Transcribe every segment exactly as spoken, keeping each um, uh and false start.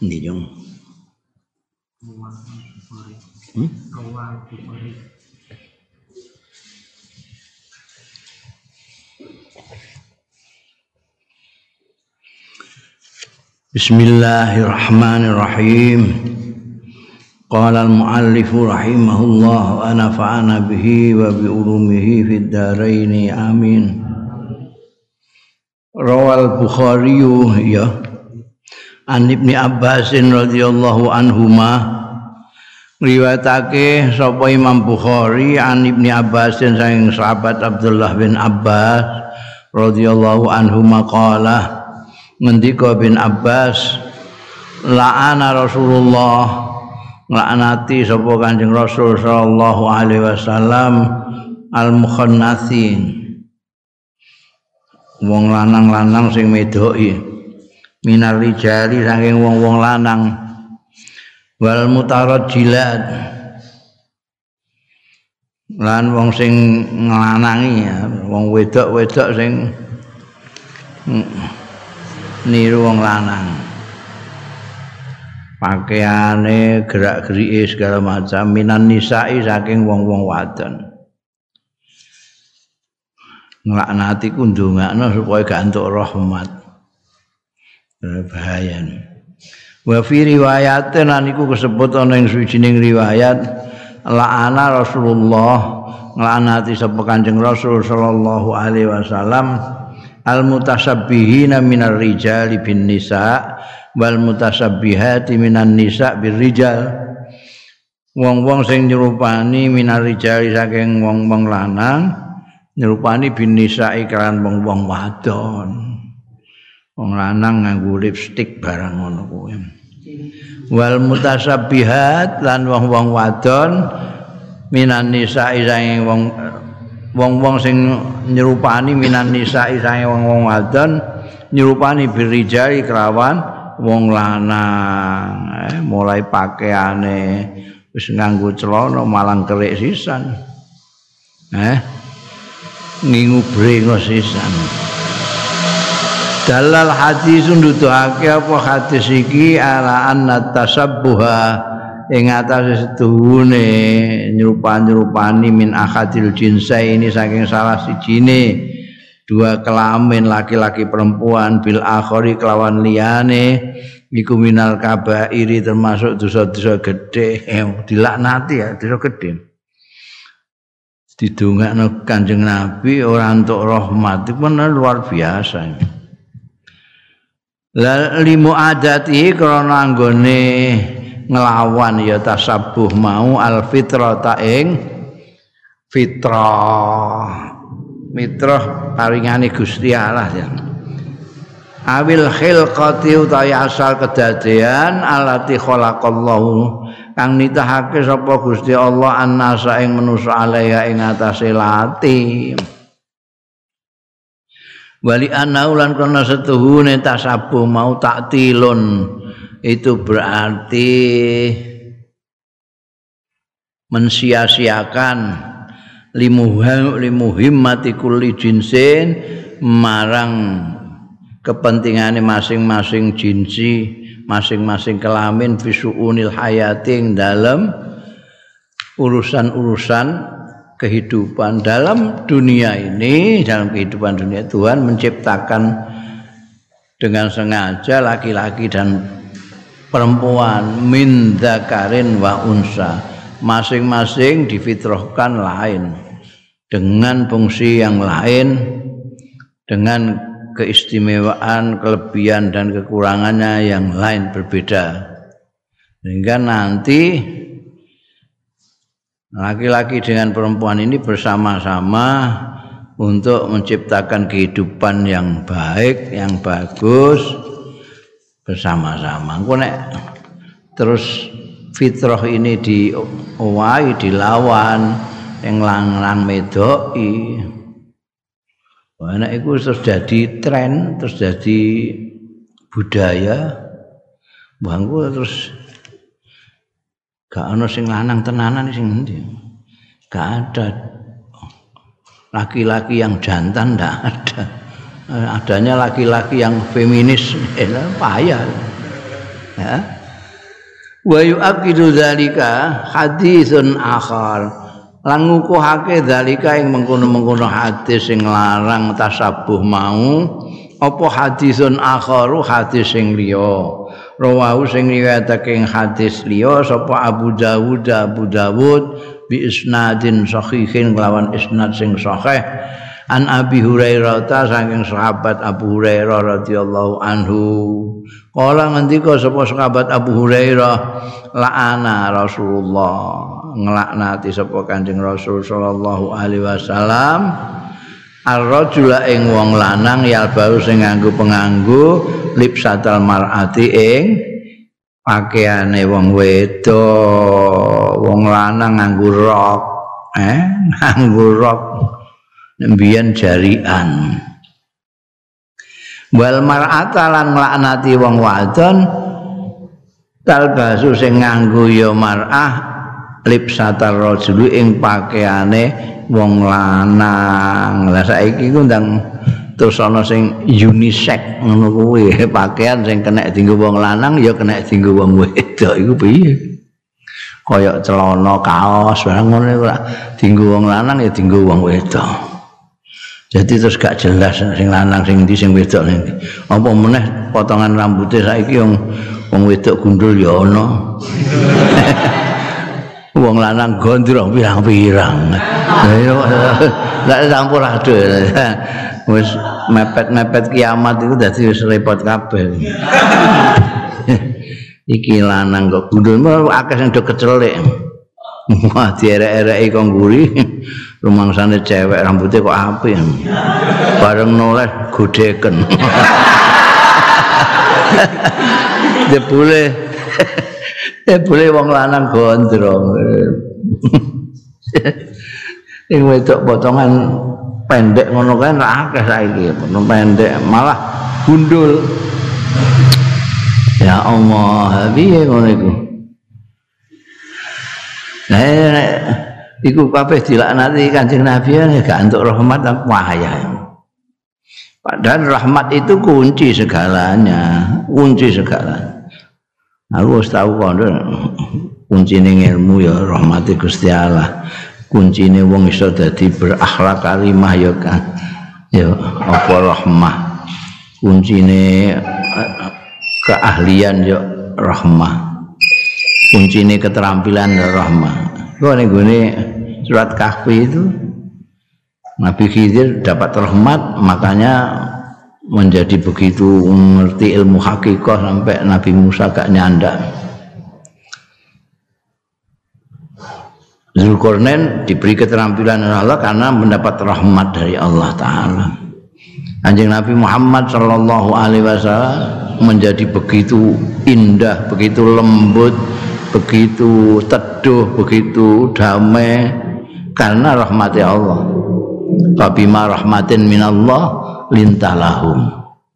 Ndi Jung? Hmm? Bismillahirrahmanirrahim. Qala al-muallif rahimahullah wa nafa'ana bihi wa bi ulumihi fid dharain amin. Rawal Bukhari ya An Ibni Abbasin radhiyallahu anhuma, riwayatake sapa Imam Bukhari an Ibni Abbasin saking sahabat Abdullah bin Abbas radhiyallahu anhuma qala, ngendika bin Abbas, la'ana Rasulullah, laknati sapa Kanjeng Rasul sallallahu alaihi wasallam al-mukhannatsin, wong lanang-lanang sing medoki, minar rijali saking wong-wong lanang, wal mutarajjilat lan wong sing nglanangi, wong wedok-wedok sing niru wong lanang, pakaiane gerak-gerike segala macam, minan nisa'i saking wong-wong wadon. Nglaknati ku ndongakno supaya gak entuk rahmat. Bahaya. Wa fi riwayatin lan iku kesebut ana ing suwijining riwayat, la'ana Rasulullah, nglaknati sapa Kanjeng Rasul sallallahu alaihi wasallam al mutasabbihina minar rijali bin nisa wal mutasabbihati minan nisa bir rijal, wong-wong sing nyerupani minar rijali saking wong-wong lanang, nyerupani bin nisa iklan wong-wong wadon. Wong lanang nganggo lipstik barang ngono kuwi. Wal mutasabbihat lan wong-wong wadon minan nisa'i saking wong wong-wong sing nyerupani minan nisa'i saking wong-wong wadon, nyerupani birijali kelawan wong lanang. Eh, mulai pakaiane wis nganggo celana malang kerik sisan. Eh ngingu brengos sisan. Dalal hadis nuduhake apa hadis iki ala anna tasabbuha ing atase setuhune nyerupa-nyerupani min akhadil jinsaini saking salah sijine dua kelamin laki-laki perempuan bil akhari kelawan liyane iku minal kabairi termasuk dosa-dosa gedhe, dilaknati ya dosa gedhe. Didongakno Kanjeng Nabi ora entuk rahmat iku luar biasa. La limu adati krana anggone nglawan ya tasabuh mau al fitrata ing fitrah, mitrah paringane Gusti Allah ya. Awil khilqati utawi asal kedadean alati khalaqallahu kang nitahake sapa Gusti Allah annasa ing manusa alaiha ing atase lati. Wali anaulan karena setuhune tasabuh mau taktilun, itu berarti mensia-siakan limuhim limuhimmati kulli jinsin marang kepentingane masing-masing jinsi, masing-masing kelamin fisuunil hayati dalam urusan-urusan kehidupan dalam dunia ini. Dalam kehidupan dunia Tuhan menciptakan dengan sengaja laki-laki dan perempuan min dzakarin wa unsa, masing-masing difitrahkan lain dengan fungsi yang lain, dengan keistimewaan, kelebihan dan kekurangannya yang lain berbeda, sehingga nanti laki-laki dengan perempuan ini bersama-sama untuk menciptakan kehidupan yang baik, yang bagus bersama-sama. Engko nek terus fitrah ini diowahi, dilawan yang lanang medoki, wah nek iku terus jadi tren, terus jadi budaya, bangku terus gak ana sing lanang tenanan sing endi. Gak ada laki-laki yang jantan, ndak ada. Adanya laki-laki yang feminis, eh, payah. ya. Wa yu'aqidu dzalika haditsun akhar. Lan ngukuhake dzalika ing mengkono-mengkono hadis sing larang tasabuh mau apa hadisun akharu hadis sing liya. Rawahu sing riwayatake ing hadis liya sapa Abu Dawud Abu Dawud bi isnadin sahihin kelawan isnad sing sahih. An Abi Hurairah ta saking sahabat Abu Hurairah radhiyallahu anhu. Kala ngendika sapa sahabat Abu Hurairah la'ana Rasulullah nglaknati sapa Kanjeng Rasul sallallahu alaihi wasallam ar-rajula ing wong lanang yalbau sing nganggo penganggo lipsatal mar'ati ing pakaiane wong wedok. Wong lanang nganggo rok eh nganggo rok mbiyen jarian. Wal mar'ata lan nglaknati wong wadon talbasu sing nganggo ya mar'ah lipsatar rajulu ing pakaiane wong lanang. Lah saiki ku ndang terus ana sing unisex ngono kuwi, pakaian sing kena dienggo wong lanang ya kena dienggo wong wedok iku piye? Kaya celana kaos barang ngono iku lak dienggo wong lanang ya dienggo wong wedok. Jadi terus gak jelas sing lanang sing ndi sing wedok sing ndi. Apa meneh potongan rambutnya saiki wong wong wedok gundul ya ana. Wong lanang gondrong pirang-pirang. Lah campur aduk. Wis mepet-mepet kiamat itu dadi wis repot kabeh. Iki lanang kok gundul akeh sing do kecelik. Wah dierek-ereki kok nguri. Rumangsane cewek rambutnya kok apik. Bareng noleh godeken. Debule Eh boleh wong lanang gondrong. Ing wedok potongan pendek ngono kan ra akeh saiki, potong pendek malah gundul. Ya Allah, piye ngono iku? Nah, iku kabeh dilaknati Kanjeng Nabi gak entuk rahmat wahaya. Padahal rahmat itu kunci segalanya, kunci segalanya. Aku wis tau kono kuncine ilmu ya rahmati Gusti Allah. Kuncine wong iso dadi berakhlak karimah ya kan. Ya apa rahmah. Kuncine keahlian ya rahmah. Kuncine keterampilan ya rahmah. Kok ning gone surat Kahfi itu Nabi Khidir dapat rahmat makanya menjadi begitu mengerti ilmu hakikat sampai Nabi Musa gak nyandak. Zulkarnain diberi keterampilan oleh Allah karena mendapat rahmat dari Allah Ta'ala. Kanjeng Nabi Muhammad Sallallahu Alaihi Wasallam menjadi begitu indah, begitu lembut, begitu teduh, begitu damai karena rahmat Allah. Fabima rahmatin minallah lintalahum.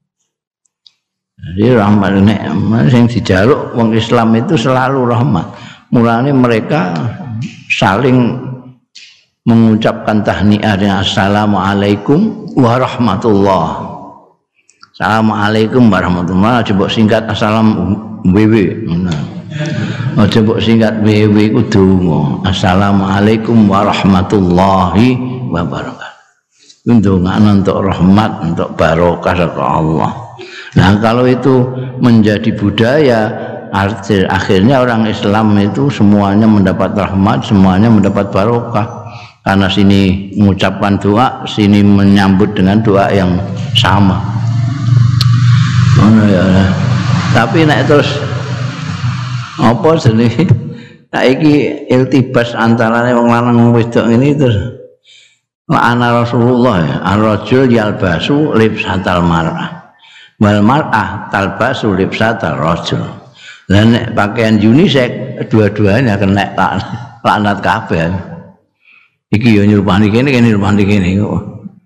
Jadi rahmat nek sing dijaluk wong Islam itu selalu rahmat. Mulane mereka saling mengucapkan tahniah dengan assalamualaikum warahmatullah. Assalamualaikum warahmatullah. Coba singkat assalam W W. Nah. Coba singkat W W iku donga. Assalamualaikum warahmatullahi wabarakatuh. Untuk untuk rahmat, untuk barokah dari Allah. Nah kalau itu menjadi budaya, arti, akhirnya orang Islam itu semuanya mendapat rahmat, semuanya mendapat barokah. Karena sini mengucapkan doa, sini menyambut dengan doa yang sama. Oh, ya. Tapi nek terus apa jenis? Nah iki iltibas antarane wong lanang wong wedok ini terus la'ana Rasulullah ar-rajul yalbasu libsatal mar'ah wal mar'ah talbasu libsatal rajul. Lah nek pakaian unisex dua-duanya kena laknat kabeh. Iki yo nyerupani kene kene nyerupani kene kok.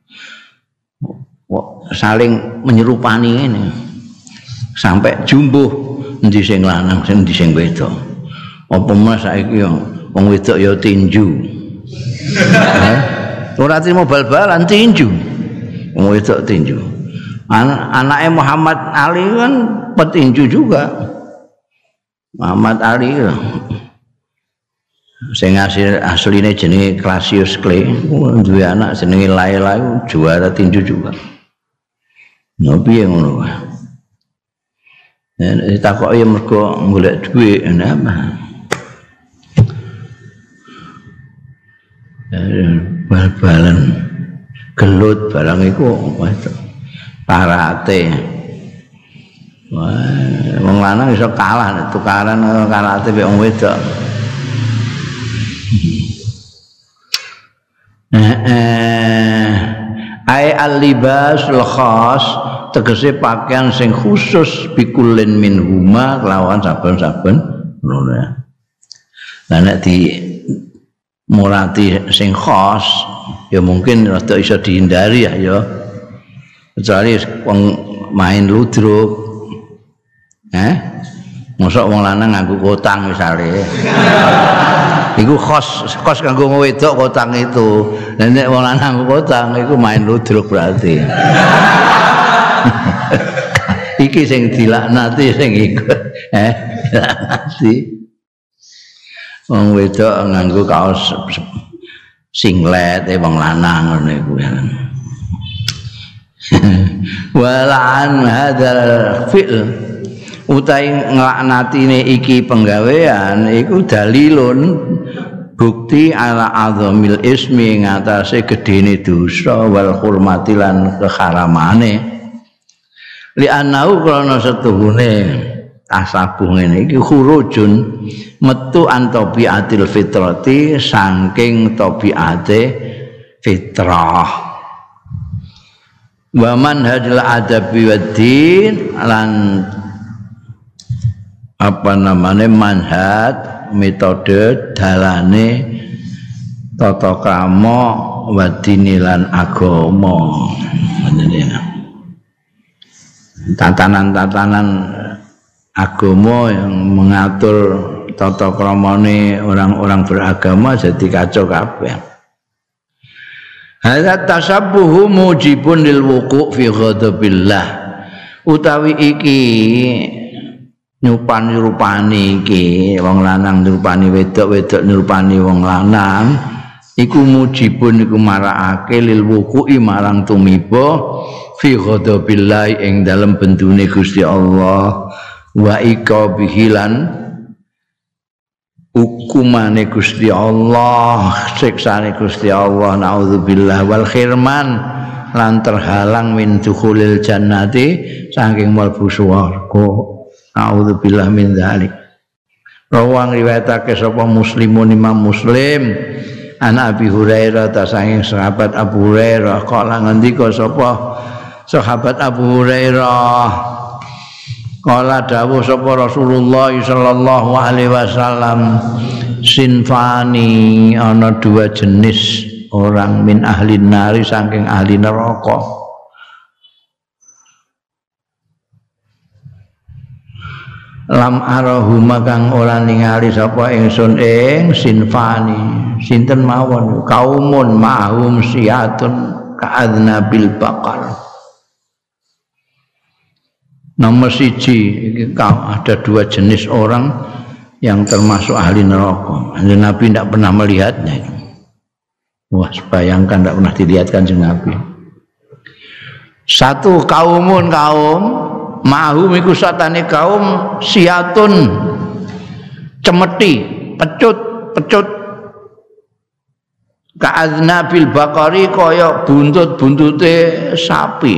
Saling menyerupani ngene. Sampai jumbuh endi sing lanang sing endi sing wedok. Apa mas saiki yo wong wedok yo tinju. Ora trimo bal-balan tinju. Wong wedok tinju. An anaknya Muhammad Ali kan petinju juga. Muhammad Ali sing asli asline jenenge Cassius Clay duwe anak jenenge Laila juara tinju juga. Nah piye ngono wae. Nek takoki mergo golek dhuwit apa. Bal-balan gelut barang iku parate. Wah, wong lanang iso kalah tukaran karate mek wong wedok. Eh ai al-libasul khas tegese pakaian sing khusus bikulin min huma kelawan saben-saben ngono ya. Lah nek di murati sing khas ya mungkin rada iso dihindari ya ya. Kecuali wong main ludruk. Eh? Mosok wong lanang nganggo kotang misale. Iku khos khos kanggo wedok kotang itu. Nek wong lanang nganggo kotang iku main ludruk berarti. Iki sing dilaknati sing iku. Eh, dilaknati. Wong wedok nganggo kaos singlet e wong lanang ngono iku. Walan hadzal fi'l utai nglaknatine iki penggawean iku dalilun bukti ala azamil ismi ngatasé gedene dosa wal hurmati lan keharamane li anau krana setuhune tasabuh ngene iki khurujun metu an tabiatil fitrati saking tabiate fitrah wa manhajul adabi waddin lan apa namanya manhaj metode dalane tata krama wadinilan agama tatanan-tatanan agama yang mengatur tata kramane orang-orang beragama jadi kacau kabeh. Hadza tasabbuhu mujibun lil wuqu' fi ghadabillah utawi iki nyupani rupani iki wong lanang nyupani wedok wedok nyupani wong lanang iku mujibun iku marakake lil wuqu'i marang tumiba fi ghadabillah ing dalem bendune Gusti Allah wa iqabihi lan hukumane Gusti Allah siksane Gusti Allah naudzubillah wal khirman lan terhalang min dukhulil jannati saking mlebu swarga. A'udzubillah min dzalik. Rawang riwayatake sapa Muslimun Imam Muslim an Abi Hurairah ta saking sahabat Abu Hurairah kala ngendika sapa sahabat Abu Hurairah kala dawuh sapa Rasulullah sallallahu alaihi wasallam sinfani ana dua jenis orang min ahli nari saking ahli neraka. Lam arahuma kang ora ningali sapa ingsun ing sinfani sinten mawon kaumun mahum siyatun ka'adnabil baqar. Nomor siji iki ada dua jenis orang yang termasuk ahli neraka. Nabi tidak pernah melihatnya. Wah, bayangkan tidak pernah dilihat Kanjeng Nabi. Satu kaumun kaum mahum iku satane kaum siatun cemeti pecut pecut ka'adnabil baqari kaya buntut-buntute sapi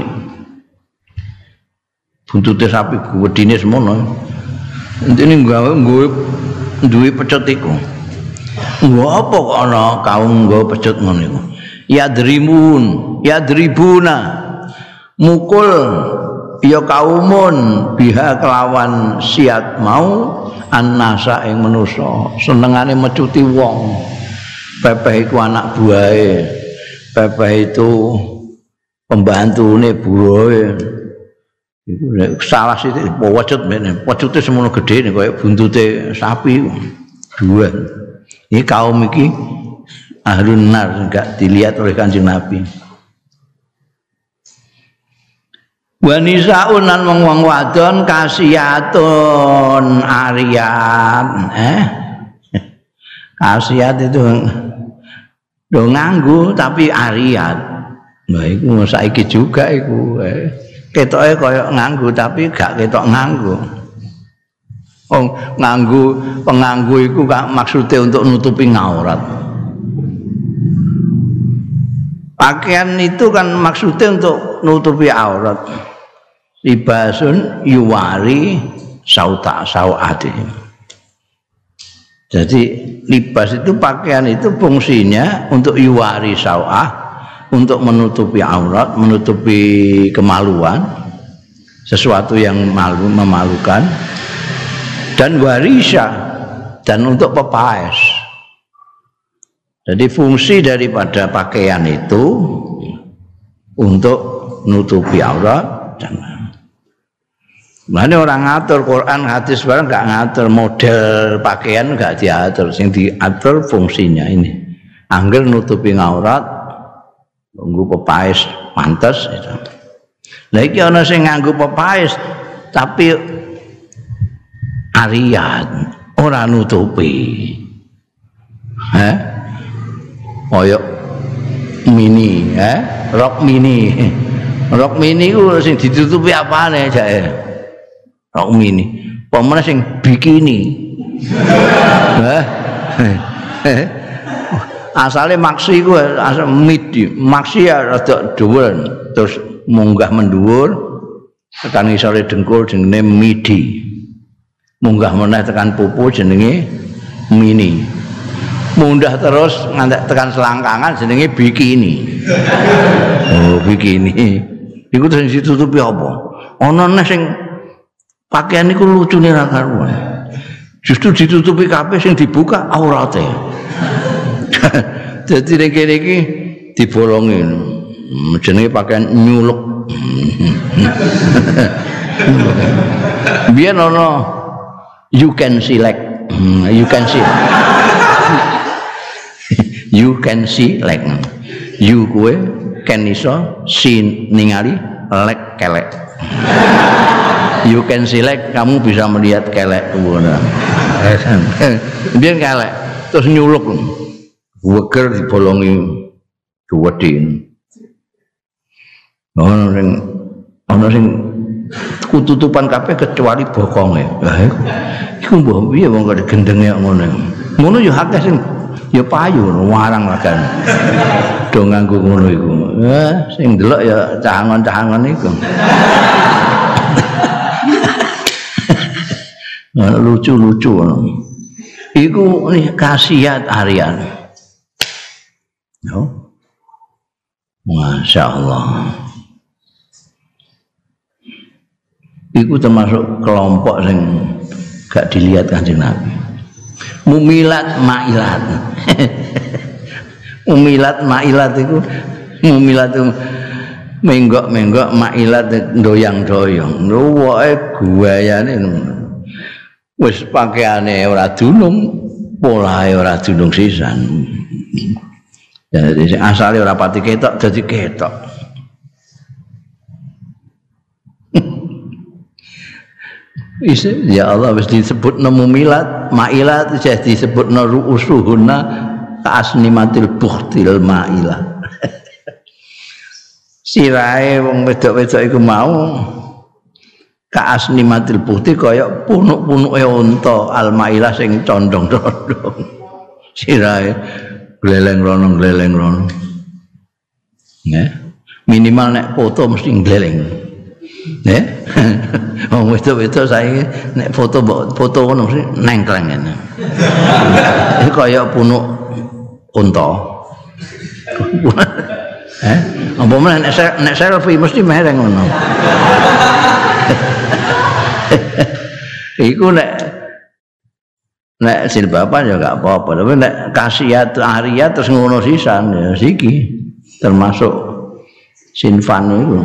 buntute sapi gedine semono intine gawe nggawe duwe pecut iku nggo apa kok ana kaum nggo pecut ngono iku yadrimun yadribuna mukul ya kaumun biha kelawan siat mau annasa ing manusa senengane mecuti wong pepeh iku anak buahe pepeh itu pembantune burohe iku nek salah sithik wecut mene wecute semono gedhe kaya buntute sapi dua iki kaum iki ahlun nar enggak dilihat oleh Kanjeng Nabi. Wa nisaun lan wong-wong wadon kasiyatun ariyat, eh kasiyat itu do nganggu tapi ariyat. Nah iku saiki juga iku eh. Ketoke kaya nganggu tapi gak ketok nganggu. Oh, nganggu penganggu iku maksudnya untuk nutupi ngaurat. Pakaian itu kan maksudnya untuk nutupi aurat. Libasun yuwari sauta sawati. Jadi libas itu pakaian itu fungsinya untuk yuwari sawah, untuk menutupi aurat, menutupi kemaluan, sesuatu yang malu memalukan, dan warisha, dan untuk pepaes. Jadi fungsi daripada pakaian itu untuk menutupi aurat dan mana orang ngatur Quran hadis barang nggak ngatur model pakaian nggak diatur, sing diatur fungsinya ini. Angger nutupi aurat, nganggo pepaes pantes itu. Lah iki ana sing nganggo pepaes tapi ariyat, ora nutupi. Heh? Koyok mini, eh? Rok mini. Rok mini ku sing ditutupi apane jake? Rok mini, pemene sing bikini. Asale maksi ku asal midi, maksi ya rada dhuwur terus munggah mendhuwur tekan isore dengkul jenenge midi. Munggah meneh tekan pupu jenenge mini. Munggah terus ngantek tekan selangkangan jenenge bikini. Oh, bikini. Iku terus ditutupi apa? Ana neh sing pakaian itu lucune ra karuan. Justru ditutupi kabeh sing dibuka aurate. Dadi nek kene iki dibolongi. Jenenge pakaian nyuluk. Biyen ono you can select. You can see. You can see like. You kowe can iso see ningali lek kelek. You can select, kamu bisa melihat kelek ngono. Biyen kelek terus nyuluk. Weger dibolongi duwedhi. Ono sing ono sing kututupan kabeh kecuali bokonge. Lah iku mbok piye wong kok gendenge ngono. Ngono ya akeh sing ya payu warang lagan. Do nganggo ngono iku. Eh sing delok ya cahangon-cahangon iku. Lucu-lucu iku nih khasiat harian. No? Masya Allah. Iku termasuk kelompok yang gak dilihat Kanjeng Nabi. Mumilat mailat. Mumilat mailat itu mumilat itu menggok-menggok mailat doyang-doyong. Ruwoke guayane wis pakaiane ora dunung, polahe ora dunung sisan. Jadi asale ora pati ketok dadi ketok. Isi ya Allah wis disebut nemu milat, mailat wis disebut ruusuhuna kasnimatil bukhtil mailah. Sirahe wong wedok-wedok iku mau kaasnimatil bukhti kaya punuk-punuke unta al-mailah sing condong-condong. Sirahe gleleng rono gleleng rono. Nggih. Minimal nek foto mesti gleleng. Nggih. Wong wedok-wedok saiki nek foto foto ngono mesti nengkleng ngene. Iki kaya punuk unta. Eh, apa meneh nek selfie mesti mereng ngono. Iku nek nek silbapan ya gak apa-apa, tapi nek khasiat ariyat terus ngono sisan ya siki termasuk sinfan itu.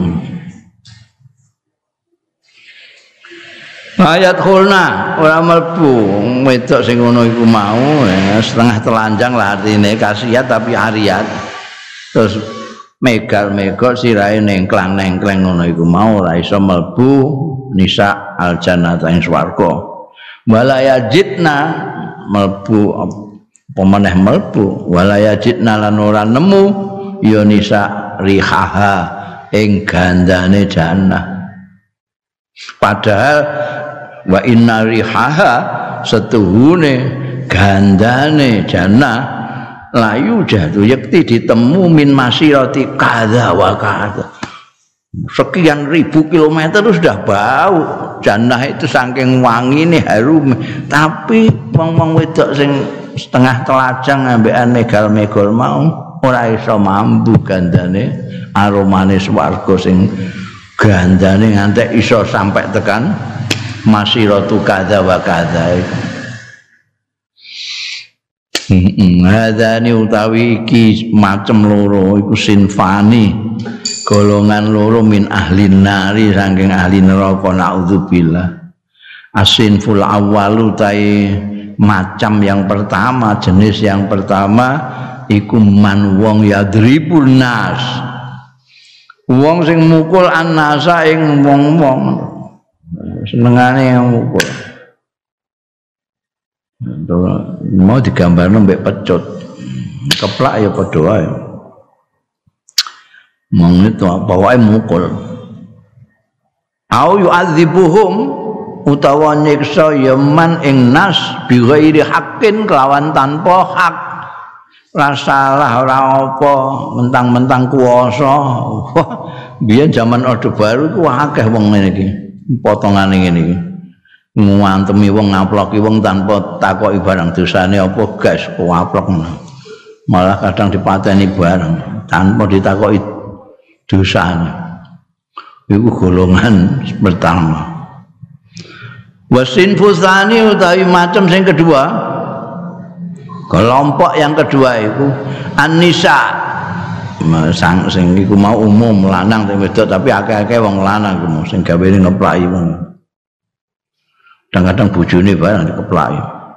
Ayat khulna ora mlebu wedok sing ngono iku mau ya, setengah telanjang lah artine khasiat tapi ariyat. Terus megal-megal sirahe nengklang-nengkleng ngono iku mau ora iso mlebu nisa al jannah ing swarga wala yajidna mlebu apa meneh mlebu wala yajidna lan ora nemu ya nisa rihaha ing gandane jannah padahal wa inna rihaha setuhune gandane jannah layu jatuh yakti ditemu min masirati kadha wa kadha sekian ribu kilometer itu sudah bau jannah itu saking wangi nih harum tapi wong-wong wedok sing setengah telajang ambekan megal-megal mau ora iso mampu gandane aromane swarga sing gandane ngantek iso sampai tekan masiratu kadha wa kadha hadani utawi iki macem loro iku sinfani golongan loro min ahlin nari saking ahli neraka naudzubillah asinful awwalu tai macam yang pertama jenis yang pertama iku man wong yadribun nas wong sing mukul annasa ing wong-wong senengane yang mukul mau digambarno mbek pecut keplak ya padha wae mong itu pokoke mukul au yu'adzibuhum utawa nyiksa ya man ing nas bi ghairi haqqin kelawan tanpa hak ora salah ora apa mentang-mentang kuwasa biyen zaman Orde Baru ku akeh wong ngene iki potongane ngene iki ngantemi wong ngaploki wong tanpa takoki barang dosane apa guys kuaplok malah kadang dipateni barang tanpa ditakoki dosane iku golongan pertama wasin fusani utawi macam sing kedua kelompok yang kedua iku an-nisa sang sing iku mau umum lanang sing wedok tapi akeh-akeh wong lanang iku sing gawene ngeplaki wong kadang-kadang bojone barang dikeplaki.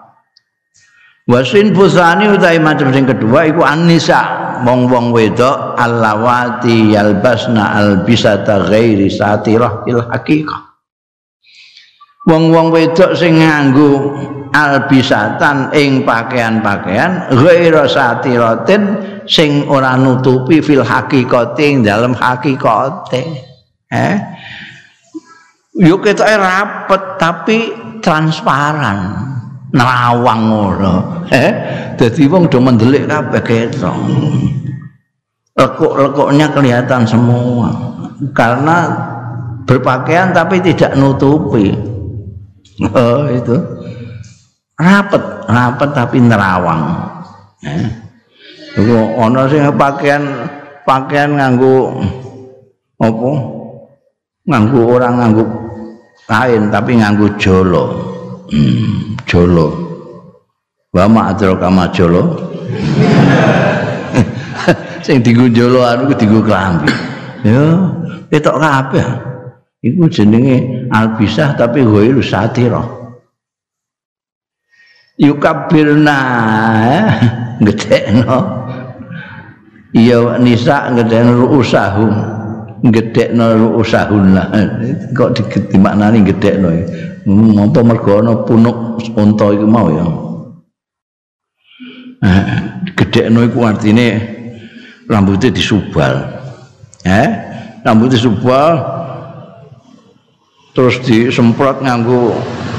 Wasin fusani utawi macam sing kedua iku an-nisa wong-wong wedok allawati yalbasna albisata ghairi satirah il haqiqah. Wong-wong wedok sing nganggo albisatan ing pakaian-pakaian ghaira satiratin sing ora nutupi fil haqiqati ing dalem hakikate. Eh yo ketoke rapet tapi transparan nerawang ngono eh dadi wong do mendelik kabeh ketok lekuk-lekuknya kelihatan semua karena berpakaian tapi tidak nutupi oh itu rapet rapet tapi nerawang eh iku ana sing pakaian pakaian nganggo apa nganggo orang nganggo kain tapi nganggo jolo hmm, jolo wa ma'adro kama jolo sing dienggo jolo anu ku dienggo klambi ya ketok kabeh iku jenenge albisah tapi ghairu satirah yukabbirna gedekno iya nisa gedekno ruusahum gedekno ruusahunna kok dimaknani gedekno apa mergo ana punuk unta iku mau ya gedekno iku artine rambutnya disubal eh rambutnya disubal terus disemprot nganggo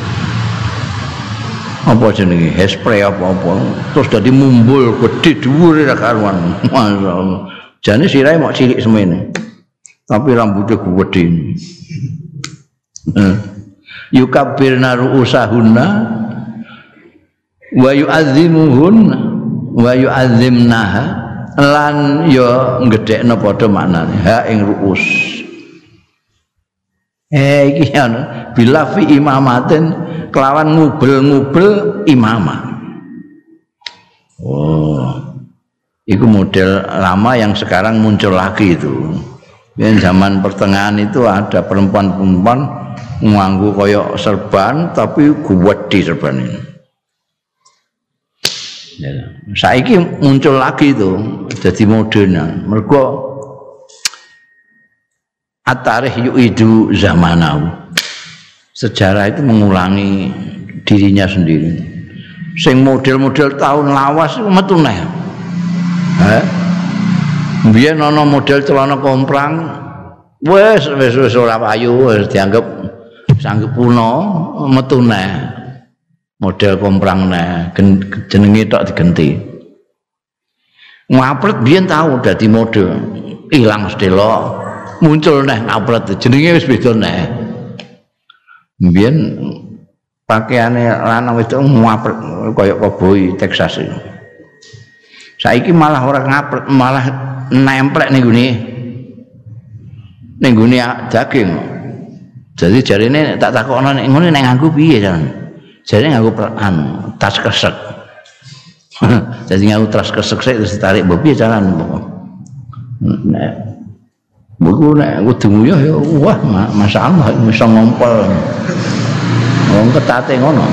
apa jenenge hairspray apa-apa terus dadi mumbul gede dhuwur ra karuan masyaallah jane sirahe mok cilik semene tapi rambutnya gede yukabbirna ru'usahunna wa yu'azzimuhunna wa yu'azzimnaha lan ya gedhekno padha maknane ha ing ru'us eh iki ana bila fi imamatin kelawan ngubel-ngubel imamah. Oh, itu model lama yang sekarang muncul lagi itu. Yang zaman pertengahan itu ada perempuan-perempuan nganggo koyok serban tapi gede serban ini. Ya. Saiki muncul lagi itu, jadi modern. Mergo at-tarikh yu'idu zamanahu. Sejarah itu mengulangi dirinya sendiri. Sing model-model tahun lawas iku metu neh. Heh. Biyen ana model celana komprang wis wis wis ora payu, wis dianggap sanggup kuno, metu neh. Model komprang neh, jenenge tok digenti. Ngapret biyen tahu dadi mode, ilang sedelo, muncul neh ngapret jenenge wis beda neh. Biyen pakaiane lanang wedok ngapret kaya koboi Texas itu. Saiki malah ora ngapret, malah nemplek ning gone ning gone daging. Jadi jarine tak takokno nek ngene nek nganggo piye jan. Jarine nganggo anu tas kesek. Jadi nganggo tas kesek sik terus ditarik mbok piye carane mbok. Nek buku nek kudu nguyuh ya wah masyaallah iso ngompol. Wong ketate ngono.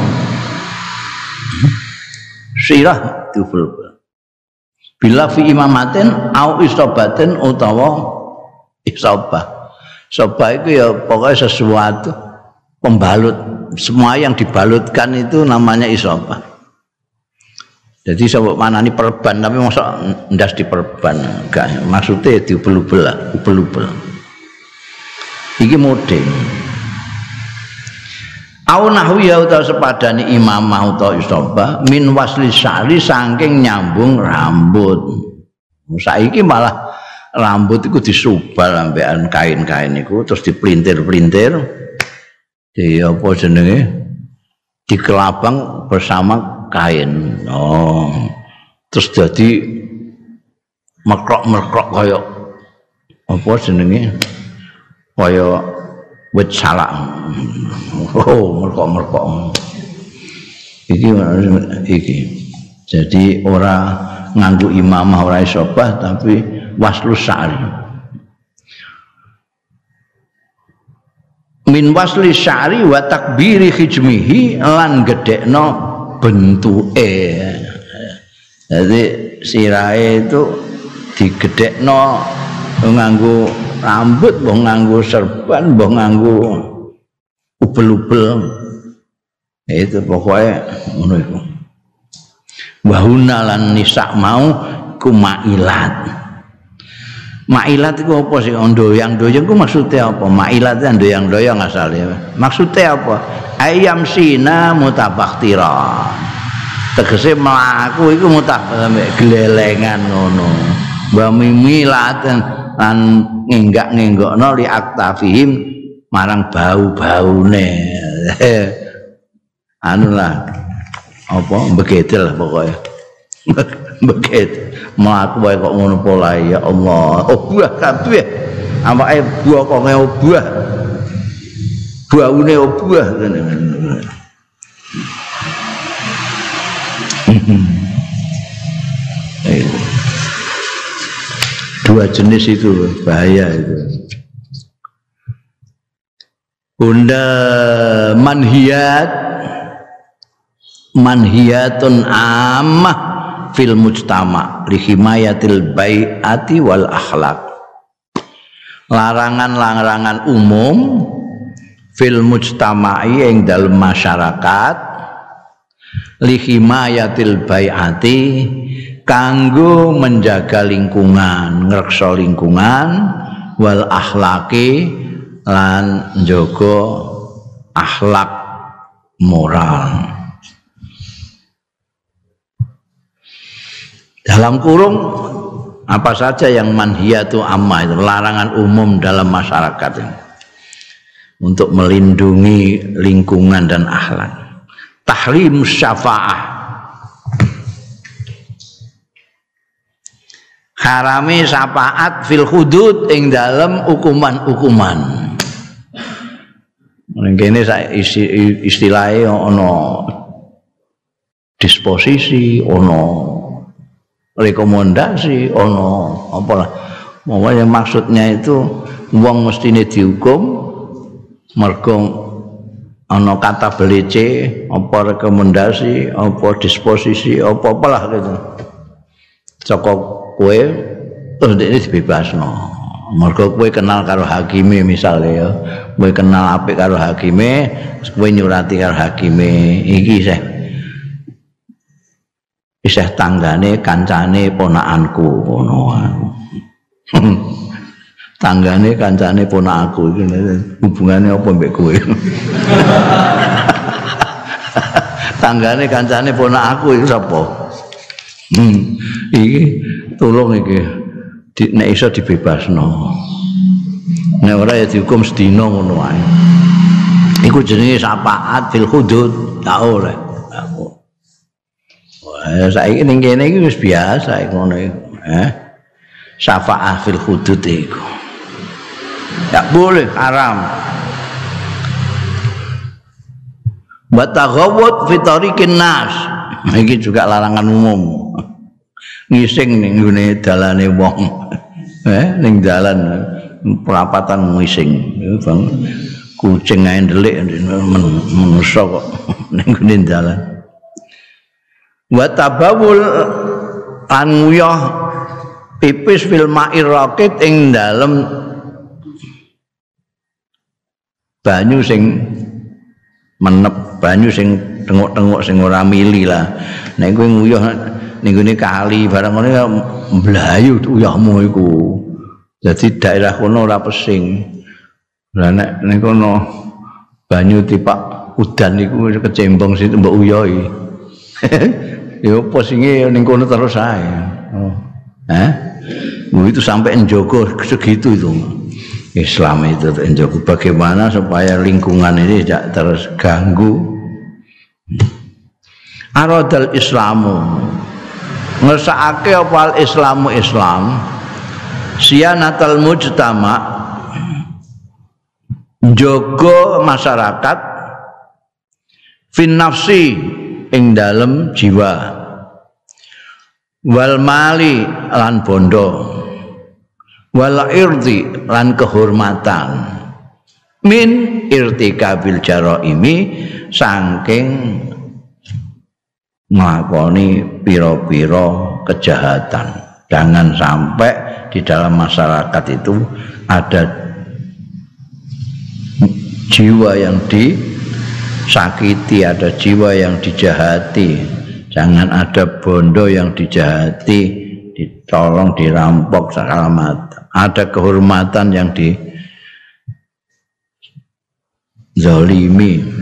Sirah duful. Bila fi imamatin au isobatin utawa isobah. Sobah itu ya pokoknya sesuatu pembalut. Semua yang dibalutkan itu namanya isobah. Jadi sebab mana ini perban tapi maksud ndas diperban. Enggak, maksudnya diubel-ubel lah, ubel-ubel. Iki mode. Au nahwiya utawa sepadane imamah utawa isobah min wasli syari saking nyambung rambut. Saiki malah rambut iku disubal ambekan kain-kain iku terus dipelintir-pelintir. Di apa jenenge? Dikelabang bersama kain. Oh. Terus jadi mekrok-mekrok kaya apa jenenge? Kaya wit salak. Oh, merkok-merkok. Iki iki. Jadi ora nganggo imamah ora isobah tapi waslu syari. Min wasli syari wa takbiri hijmihi lan gedekno bentuke. Jadi sirahe itu digedekno nganggo rambut, mbah nganggo serban, mbah nganggo ubel-ubel. Itu pokoknya ngono iku. Wahuna lan nisa mau ku mailat. Mailat itu apa sih? Doyang-doyang itu maksudnya apa? Mailat itu doyang-doyang asalnya. Maksudnya apa? Ayam sina mutabakhtira. Tegese mlaku iku mutabak gelelengan ngono. Wa mimilat lan ngenggak-ngenggokno li aktafihim marang bau-baune. Anu lah apa begitu lah pokoknya. Begitu mlaku wae kok ngono pola ya Allah. Obah kabeh. Awake buah kok obah. Baune obah ngene. Dua jenis itu bahaya itu. Bunda manhiyat manhiyatun ammah fil mujtama li himayatil bai'ati wal akhlaq. Larangan-larangan umum fil mujtama'i ing dalem masyarakat li himayatil bai'ati kanggo menjaga lingkungan, ngreksa lingkungan wal akhlaqi lan njaga akhlak moral. Dalam kurung apa saja yang manhiyatu amma itu larangan umum dalam masyarakat ini untuk melindungi lingkungan dan akhlak. Tahrim syafa'ah, harami syafaat fil hudud ing dalam hukuman-hukuman. Ini saya istilahnya ono disposisi, ono rekomendasi, ono apalah. Pokoknya maksudnya itu wong mestine dihukum mergo ana kata belece, apa rekomendasi, apa disposisi, apa apalah gitu. Saka kowe terus ini dibebasno. Mergo kowe kenal karo hakime misale ya. Kowe kenal apik karo hakime, kowe nyurati karo hakime. Iki isih isih tanggane kancane ponakanku ngono. Tanggane kancane ponakku iki hubungane apa mbek kowe? Tanggane kancane ponakku iku sapa? Hmm, iki tolong iki di, nek iso dibebasno. Nek ora ya dihukum sedina ngono wae. Iku jenenge syafaat fil hudud, tak oleh. Wah, saiki ning kene iki wis biasa ngono iku, eh. Syafaat fil hudud iku. Tak boleh, haram. Wa taghawwud fi tariqin nas. Iki juga larangan umum. Ngising ning ngene dalane wong. Eh, ning dalan perapatan ngising. Bang kucing ae ndelik manusa kok ning ngene dalan. Wa tabawul lan nguyah pipis fil ma'ir raqid ing dalem banyu sing menep, banyu sing tengok-tengok sing ora mili lah. Nek kowe nguyuh ning gone kali barang ngene mlayu uyahmu iku. Jadi daerah kono ora pesing. Lah nek ning kono banyu tipak udan iku kecembong situ mbok uyohi. Ya posinge ning kono terus ae. Oh. Hah? Itu sampai njogo segitu itu. Islam itu njogo bagaimana supaya lingkungan ini tidak terus ganggu. Aradal Islamu ngersakake apa Islamu Islam siyanatal mujtama njogo masyarakat fin nafsi ing dalem jiwa wal mali lan bondo wal irdi lan kehormatan min irtikabil jaraimi saking nglakoni pira-pira kejahatan. Jangan sampai di dalam masyarakat itu ada jiwa yang disakiti, ada jiwa yang dijahati. Jangan ada bondo yang dijahati, ditolong, dirampok segala macam. Ada kehormatan yang dizalimi.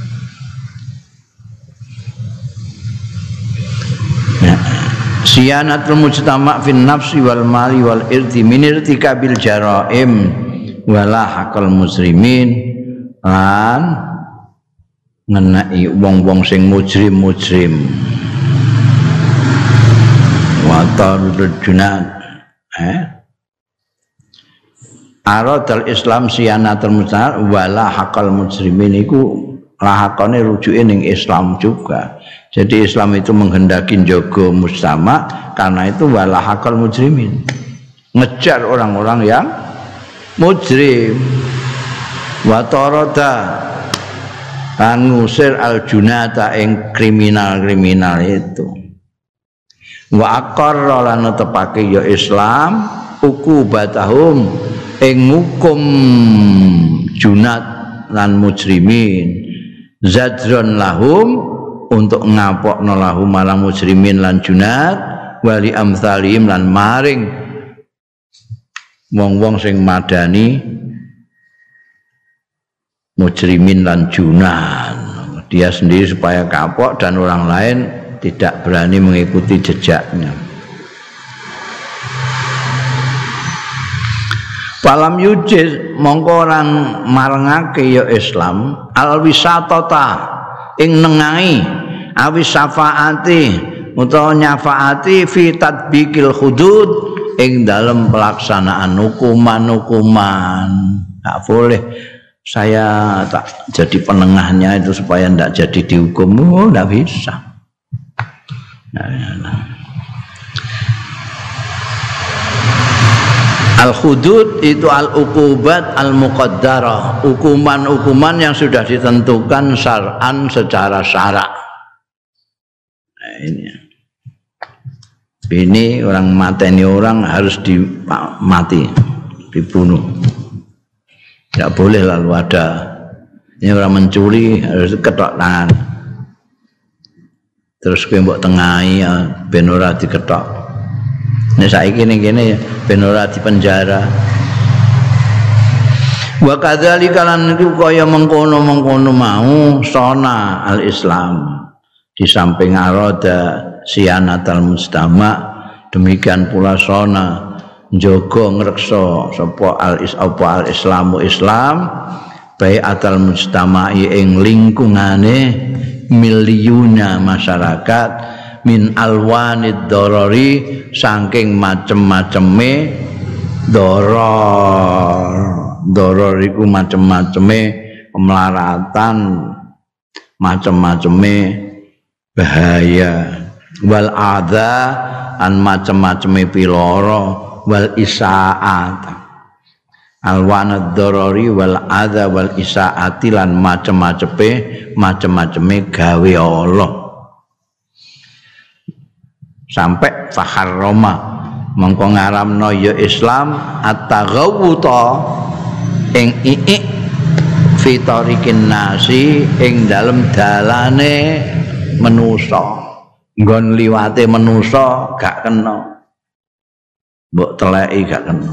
Ya. Siyanatul mujtama' fin nafsi wal mali wal irti min irtikabil jaraim wala hakal muslimin lan ngenai wong-wong sing mujrim-mujrim wa tarudul junat eh aradal Islam siyanatul mujtama' wala hakal muslimin iku lahakane rujuke ning Islam juga. Jadi Islam itu menghendaki njogo mujtama karena itu wala hakal mujrimin. Ngejar orang-orang yang mujrim. Wa tarada lan ngusir al junata ing kriminal-kriminal itu. Wa aqarra lan netepake ya Islam uqubatahum ing hukum junat lan mujrimin zadron lahum untuk ngapokno lahum marang mujrimin lan junat wali amsalim lan maring wong-wong sing madani mujrimin lan junat. Dia sendiri supaya kapok dan orang lain tidak berani mengikuti jejaknya. Falam yujiz mongko orang marengake ya Islam al wisatata ing nengai awis syafaati utawa nyafaati fi tatbiqil hudud ing dalam pelaksanaan hukuman-hukuman. Enggak boleh saya tak jadi penengahnya itu supaya enggak jadi dihukum. Oh, enggak bisa. Nah, nah. Al-hudud itu al-uqubat al-muqaddarah, hukuman-hukuman yang sudah ditentukan syar'an secara syarak. Nah, ini. Ini orang mateni orang harus dimati. dibunuh. Tidak boleh lalu ada ini orang mencuri harus ketok tangan. Terus kowe mbok tengahi ben ora diketok. Nek saiki ning kene ben ora dipenjara. Wa kadzalika lan iku kaya mengkono-mengkono mau sona al-Islam di samping arada sianatal mustama demikian pula sona njaga ngreksa sapa al-is apa al-islamu Islam bai'atal mustama'i ing lingkungane milyuna masyarakat min alwanid dorori saking macem-maceme doror doror iku macem-maceme kemelaratan macem-maceme bahaya wal adza an macem-maceme piloro wal isaat alwanad dorori wal adza wal isaati lan macem-maceme macem-maceme gawe Allah sampai fahar Roma mengko ngaramno ya Islam at-taghawuta ing iik fitarikin nasi ing dalem dalane manusa nggon liwate manusa gak kena mbok teleki gak kena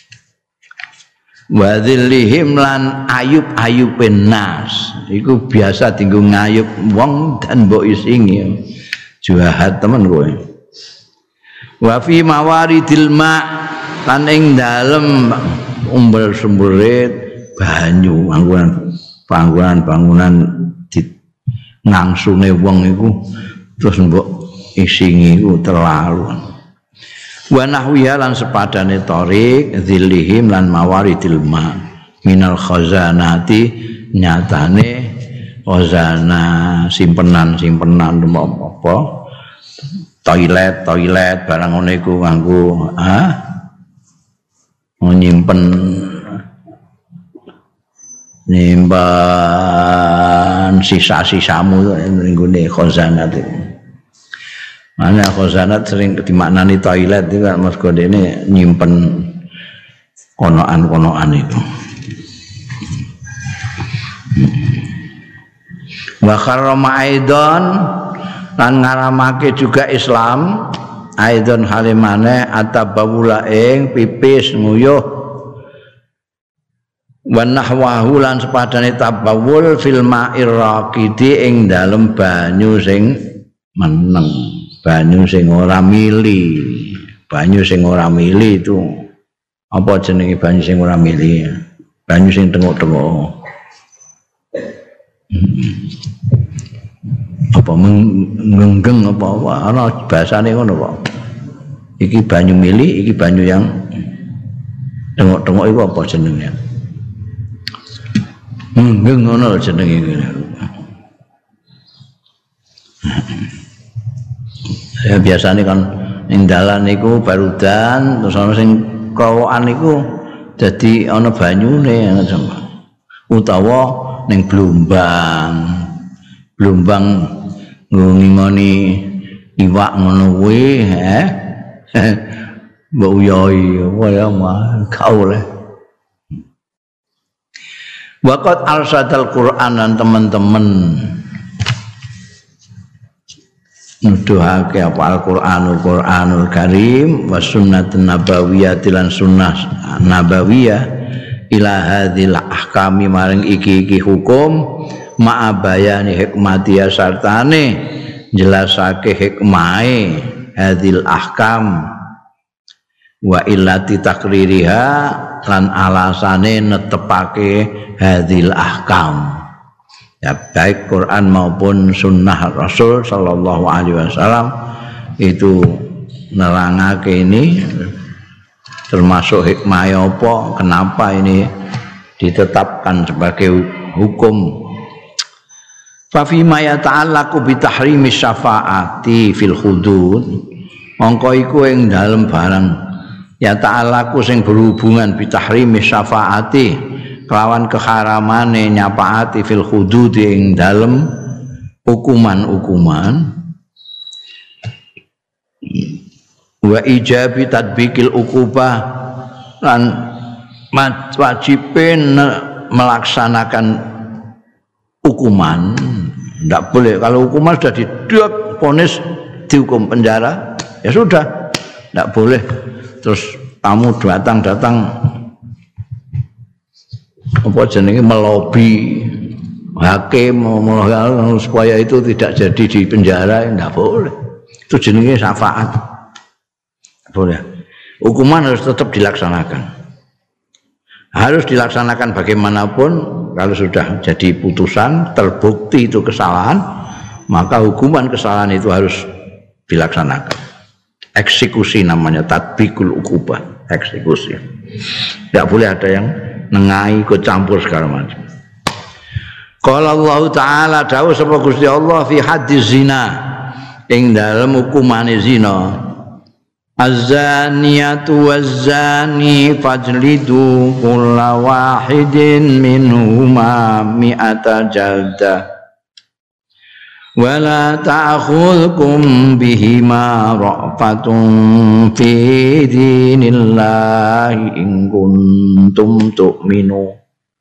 wadhillihim lan ayub-ayubin nas iku biasa dienggo ngayub wong dan mbok isingi jahat temen kowe wa fi mawaridil ma lan ing dalem umbel sumberit banyu panggonan bangunan-bangunan di ngangsune wong iku terus mbok isingi iku terlalu wa nahwiya lan sepadane tarik zillihim lan mawaridil ma minal khazanati nyatane khazana simpenan-simpenan apa toilet toilet barang ngono iku nganggo ha nyimpen nyimpen sisa-sisamu ning gone khazanat itu. Mana khazanat sering dimaknani toilet itu kan mergo dene nyimpen konoan-konoan itu. Wa kharama aidan lan ngaramake juga Islam aidon halimane atabawula ing pipis nguyuh wa nahwahu lan sepadane tabawul fil ma'ir raqidi ing dalem banyu sing meneng banyu sing ora mili banyu sing ora mili itu apa jenenge banyu sing ora mili banyu sing tengok-tengok apa menggeng apa ana bahasane ngono kok iki banyu mili iki banyu yang tengok-tengok iku apa jenenge menggeng ngono jenenge iki ya biasane kan ning dalan niku barudan terus ana sing krowokan niku dadi ana banyune utawa ning Blumbang Blumbang ngingoni iwak ngono kuwi eh mbok uyoi apa ya mah kaule waqat arsadal Qur'an dan teman-teman nuduhake apa Al-Qur'anul Qur'anul Karim wa sunnatun nabawiyah lan sunnah nabawiyah ila hadhil ahkami maring iki-iki hukum ma'a bayani hikmati sartane jelasake hikmahe hadil ahkam wa illati takririha lan alasane netepake hadil ahkam ya baik Quran maupun sunnah Rasul sallallahu alaihi wasallam itu nerangake ini termasuk hikmah apa kenapa ini ditetapkan sebagai hukum. Fa fi ma yata'allaqu bi tahrimi syafaati fil hudud mongko iku ing dalem barang yata'allaqu sing berhubungan bi tahrimi syafaati kelawan keharamane nyafaati fil hudud ing dalem hukuman-hukuman wa ijabi tadbikil uqubah lan wajibin melaksanakan hukuman. Tidak boleh kalau hukuman sudah didak vonis dihukum penjara ya sudah, tidak boleh terus kamu datang-datang apa jenenge melobi hakim mau supaya itu tidak jadi di penjara, tidak boleh. Itu jenenge syafaat. Boleh. Hukuman harus tetap dilaksanakan. Harus dilaksanakan bagaimanapun. Kalau sudah jadi putusan, terbukti itu kesalahan, maka hukuman kesalahan itu harus dilaksanakan. Eksekusi namanya, tatbikul ukubah, eksekusi. Tidak boleh ada yang nengai, ikut campur segala macam. Qala Allah Ta'ala dawuh sapa Gusti Allah fi hadis zina, ing dalem hukumane zina. Az-zaniyatu waz-zani fajlidu kulla wahidin minhuma mi'ata jaldah wa la ta'khudhukum bihima ra'fatun fi dinillahi in kuntum tu'minu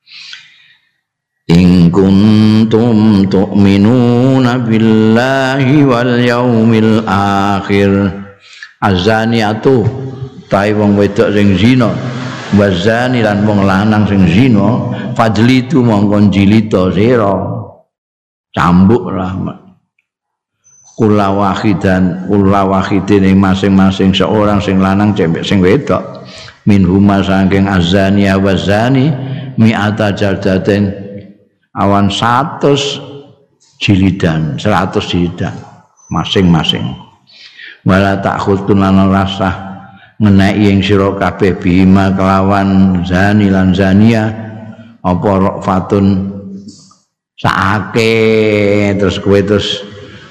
in kuntum tu'minuna billahi wal yawmil akhir. Azaniatu ta'i wong wedok sing zina, wazani lan wong lanang sing zina, fajlitu mongkon jilita sira, cambuk rahmat. Kula wahidan, kula wahidin ing masing-masing seorang sing lanang cembek sing wedok, min huma saking azani wazani mi'ata jaldatin awan seratus jilidan, seratus jilidan masing-masing. Wala ta'khudun lan rasah ngenai ing sira kabeh bima kelawan zani lan zania apa raqfatun saake terus kowe terus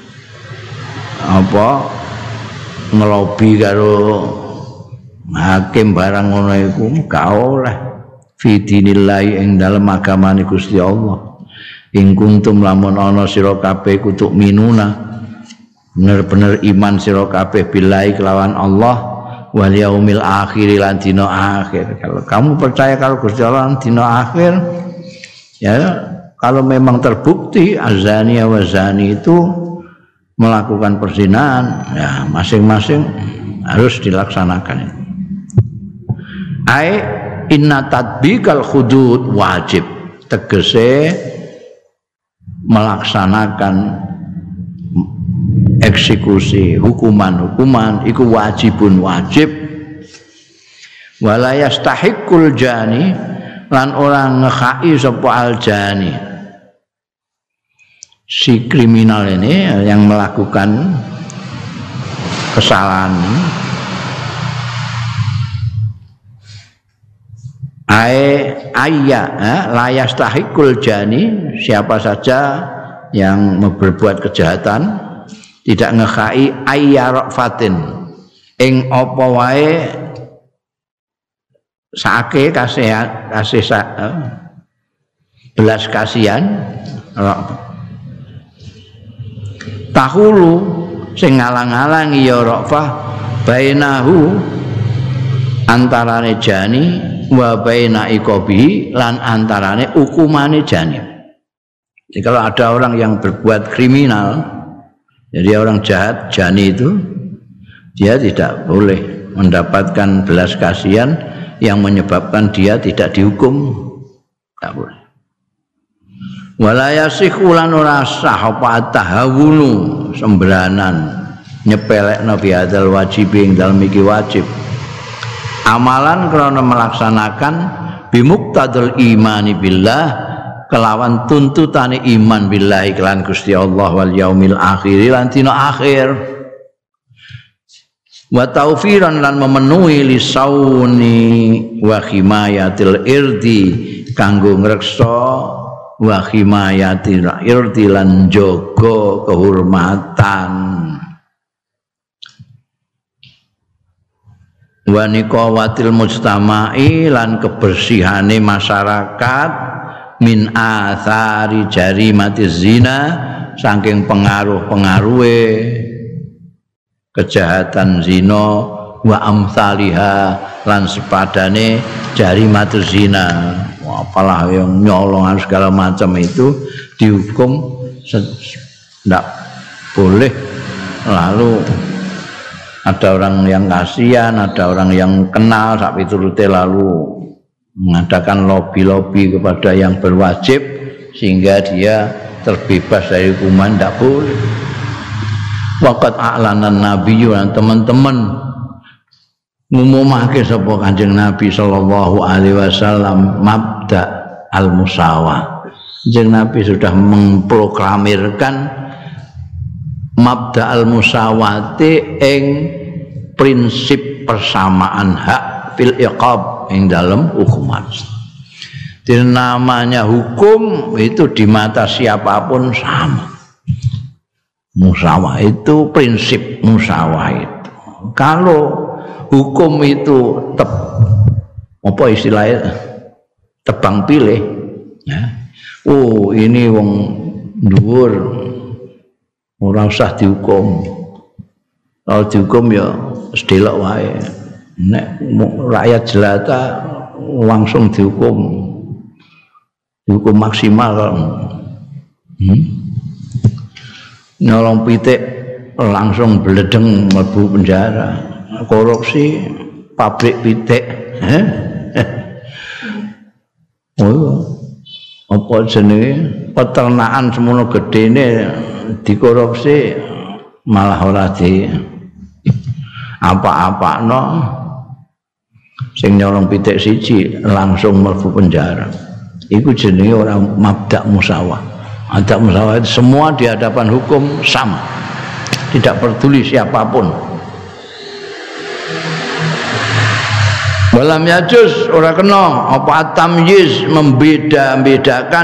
apa ngelobi karo hakim barang ngono iku gak oleh fi dinillahi ing dalem agamane Gusti Allah. Ing kuntum lamun ana sira kabeh kutuk minuna bener-bener iman sira kabeh billahi kelawan Allah wal yaumil akhir lan dina akhir. Kalau kamu percaya kalau Gusti Allah dina akhir ya, kalau memang terbukti azani wa zani itu melakukan perzinahan ya masing-masing harus dilaksanakan. Ai inna tatbikal hudud wajib, tegese melaksanakan eksekusi hukuman-hukuman iku wajibun wajib. Wala yastahiqul jani lan orang ngekai sapa al jani, si kriminal ini yang melakukan kesalahan ai ayya la yastahiqul jani, siapa saja yang berbuat kejahatan tidak ngekai ayyarafatin ing apa wae sake kasihan kasih uh, belas kasihan tahulu sing ngalang-alangi ya rafah bainahu antarane jani wa baina iqabi lan antarane hukumane jani. Jadi kalau ada orang yang berbuat kriminal, jadi orang jahat jani itu dia tidak boleh mendapatkan belas kasihan yang menyebabkan dia tidak dihukum, tidak boleh. Wala yasihu lan ora sah apa tahawunu sembranan nyepelekno bi hadzal wajib ing dalem iki wajib. Amalan karena melaksanakan bimuqtadul imani billah kelawan tuntutane iman billahi kelan Gusti Allah wal yaumil akhir lan dina akhir. Wa taufiran lan memenuhi lisauni wa himayatil irdi kanggo ngreksa wa himayatil irdi lan jaga kehormatan wa niqawatil mujtama'i lan kebersihane masyarakat min athari jarimatiz zina saking pengaruh-pengaruhe kejahatan zina wa amsalihha lan sepadane jarimatul zina. Apalah yang nyolongan segala macam itu dihukum tidak boleh. Lalu ada orang yang kasihan, ada orang yang kenal sak piturute lalu mengadakan lobby-lobby kepada yang berwajib sehingga dia terbebas dari hukuman, tidak boleh. Waqat a'lanan nabiyyu, teman-teman ngumumake sapa Kanjeng Nabi sallallahu alaihi wasallam mabda al-musawah. Kanjeng Nabi sudah memproklamirkan mabda al-musawati ing prinsip persamaan hak fil iqab ing dalam hukuman. Jadi namanya hukum itu di mata siapapun sama. Musawah itu prinsip musawah itu. Kalau hukum itu tep, apa istilahnya tebang pilih ya. Oh ini wong dhuwur ora usah dihukum, kalau dihukum ya sedelok wae, nek rakyat jelata langsung dihukum dihukum maksimal. hmm? Nyolong pitik langsung bledeng mlebu penjara, korupsi pabrik pitik. Eh? Oh, apa jenenge peternakan semono gedene dikorupsi malah ora di apa-apakno, sing nyolong pitik siji langsung mlebu penjara. Iku jenenge ora mabda musawah. Mabda musawah itu semua di hadapan hukum sama, tidak peduli siapapun. Walam yajuz ora kena apa tamyiz membeda-bedakan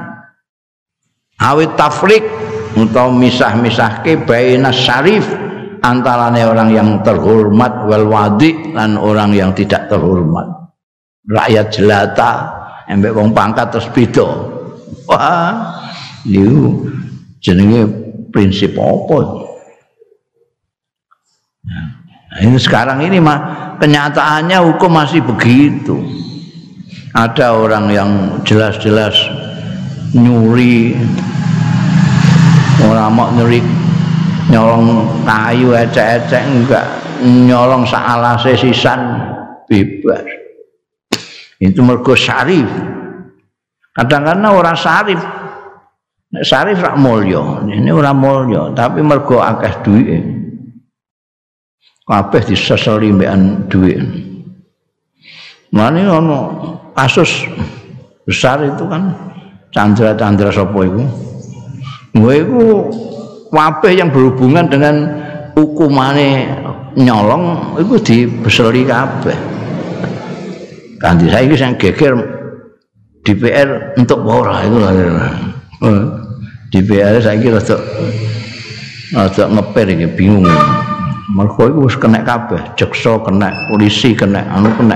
awit tafrik atau misah-misahke baina syarif antarane orang yang terhormat wal wadi lan orang yang tidak terhormat. Rakyat jelata embek wong pangkat terus beda. Wah, niku jenenge prinsip apa? Nah, ini sekarang ini mah kenyataannya hukum masih begitu. Ada orang yang jelas-jelas nyuri, orang mau nyuri nyolong kayu ecek-ecek, enggak nyolong saalase sisan bebas. Itu mergo syarif. Kadang-kadang orang syarif, syarif rak mulya, ini ora mulya, tapi mergo akeh duwike. Kabeh diseseli mbekan duit. Mane ono kasus besar itu kan Chandra-Chandra sapa iku. Kowe iku kabeh yang berhubungan dengan hukumane nyolong iku dibeseli kabeh. Kanthi saiki sing geger D P R untuk ora iku lho. D P R saiki rada rada ngeper iki bingung. Mergo iku wis kena kabeh, jaksa kena, polisi kena, anu kena.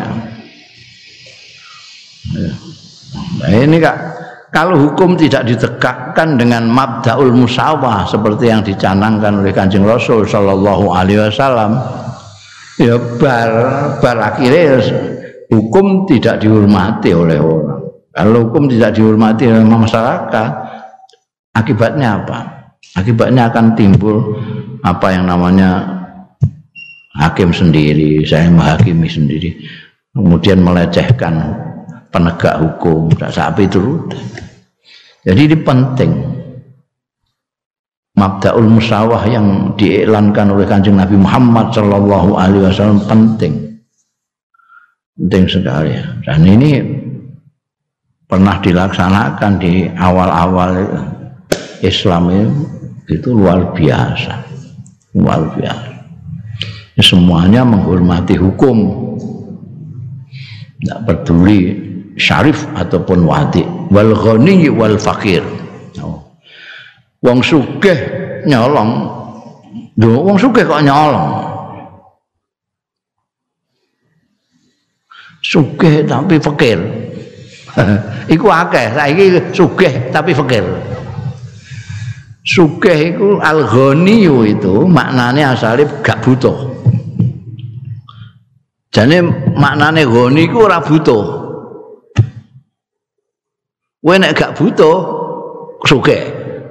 Nah, ini Kak, kalau hukum tidak ditegakkan dengan mabdaul musawah seperti yang dicanangkan oleh Kanjeng Rasul sallallahu alaihi wasallam, ya bar bar akhirnya hukum tidak dihormati oleh orang. Kalau hukum tidak dihormati oleh masyarakat, akibatnya apa? Akibatnya akan timbul apa yang namanya hakim sendiri, saya menghakimi sendiri, kemudian melecehkan penegak hukum, tak sampai turut. Jadi ini penting. Mabdaul musawah yang diiklankan oleh Kanjeng Nabi Muhammad sallallahu alaihi wasallam penting, penting sekali. Dan ini pernah dilaksanakan di awal-awal Islam itu, itu luar biasa, luar biasa. Semuanya menghormati hukum, tidak peduli syarif ataupun wadi, wal ghani wal fakir. Wong sugih nyolong, lho wong sugih kok nyolong? Sugih tapi fakir. Iku akeh, saiki sugih tapi fakir. Sugih iku al ghani itu maknane asale gak butuh. Jane maknane ghani iku ora butuh. Kowe nek gak butuh sugih.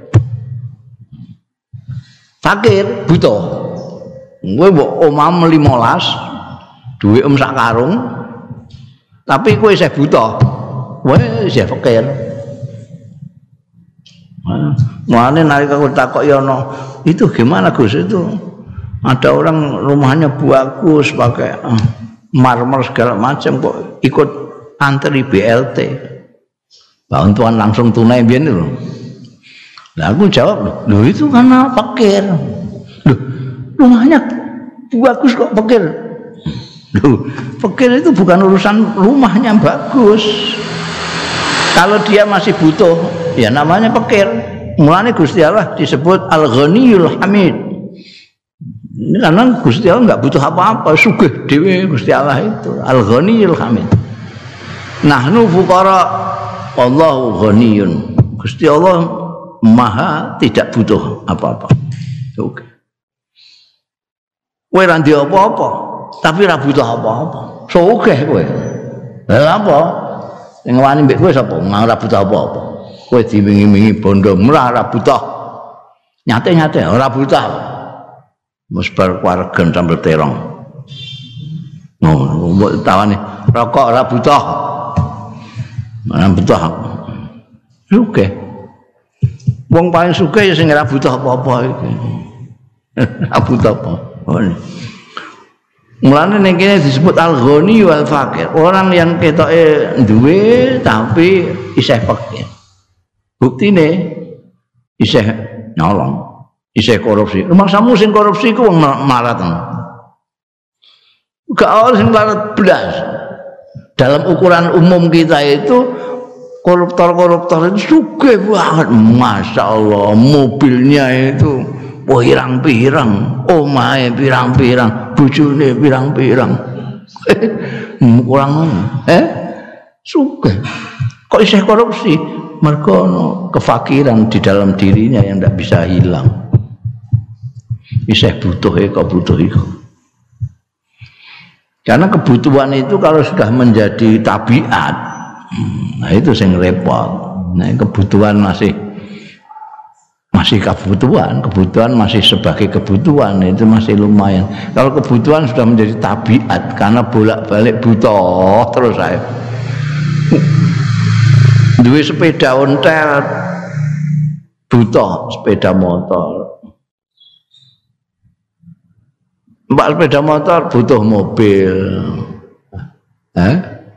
Fakir butuh. Kowe mbok omahmu limolas, duwe om sak karung, tapi kowe isih butuh. Kowe isih fakir. Mulane nalika aku takoki ana, itu gimana Gus itu? Ada orang rumahnya bagus pakai marmer segala macam kok ikut antri B L T. Bantuan langsung tunai biyen lho. Lah aku jawab, "Loh itu karena fakir." Loh, rumahnya bagus kok fakir. Loh, fakir itu bukan urusan rumahnya bagus. Kalau dia masih butuh, ya namanya fakir. Mulane Gusti Allah disebut Al-Ghaniyul Hamid. Ini karena Gusti Allah enggak butuh apa-apa, sugih dhewe Gusti Allah itu Al-Ghaniyul Hamid. Nahnu fuqara, Allahu ghaniyun. Gusti Allah Maha tidak butuh apa-apa. Oke. Kowe ra ndek apa-apa, tapi ra butuh apa-apa. Sugih kowe. Lha apa? Sing wani mbek kowe sapa? Ora butuh apa-apa. Kowe dimingi-mingi bondo murah ora butuh. Nyate-nyate ora butuh. Mus bar wargen sambil terong. Oh, mbok tawane rokok ora butuh. Ora butuh. Sugih. Wong paling sugih ya sing ora butuh apa-apa iki. Ora butuh apa. Mulane ning kene disebut al-ghani wal fakir. Orang yang ketoke duwe tapi isih fakir. Buktine isih nyolong, isih korupsi. Rumahsamu sing korupsi ku wong marat. Gak ono sing marat blas. Dalam ukuran umum kita itu koruptor-koruptor itu sugih banget. Masya Allah, mobilnya itu pirang-pirang, omahe pirang-pirang, bojone pirang-pirang. Kurang eh sugih. Kok isih korupsi? Mergo kefakiran di dalam dirinya yang tidak bisa hilang. Isih butuh kok butuh iku. Karena kebutuhan itu kalau sudah menjadi tabiat, nah itu sing repot. Nah, kebutuhan masih masih kebutuhan, kebutuhan masih sebagai kebutuhan itu masih lumayan. Kalau kebutuhan sudah menjadi tabiat karena bolak-balik butuh terus saya. Duwe sepeda ontel butuh sepeda motor. Mbak sepeda motor butuh mobil. Hah?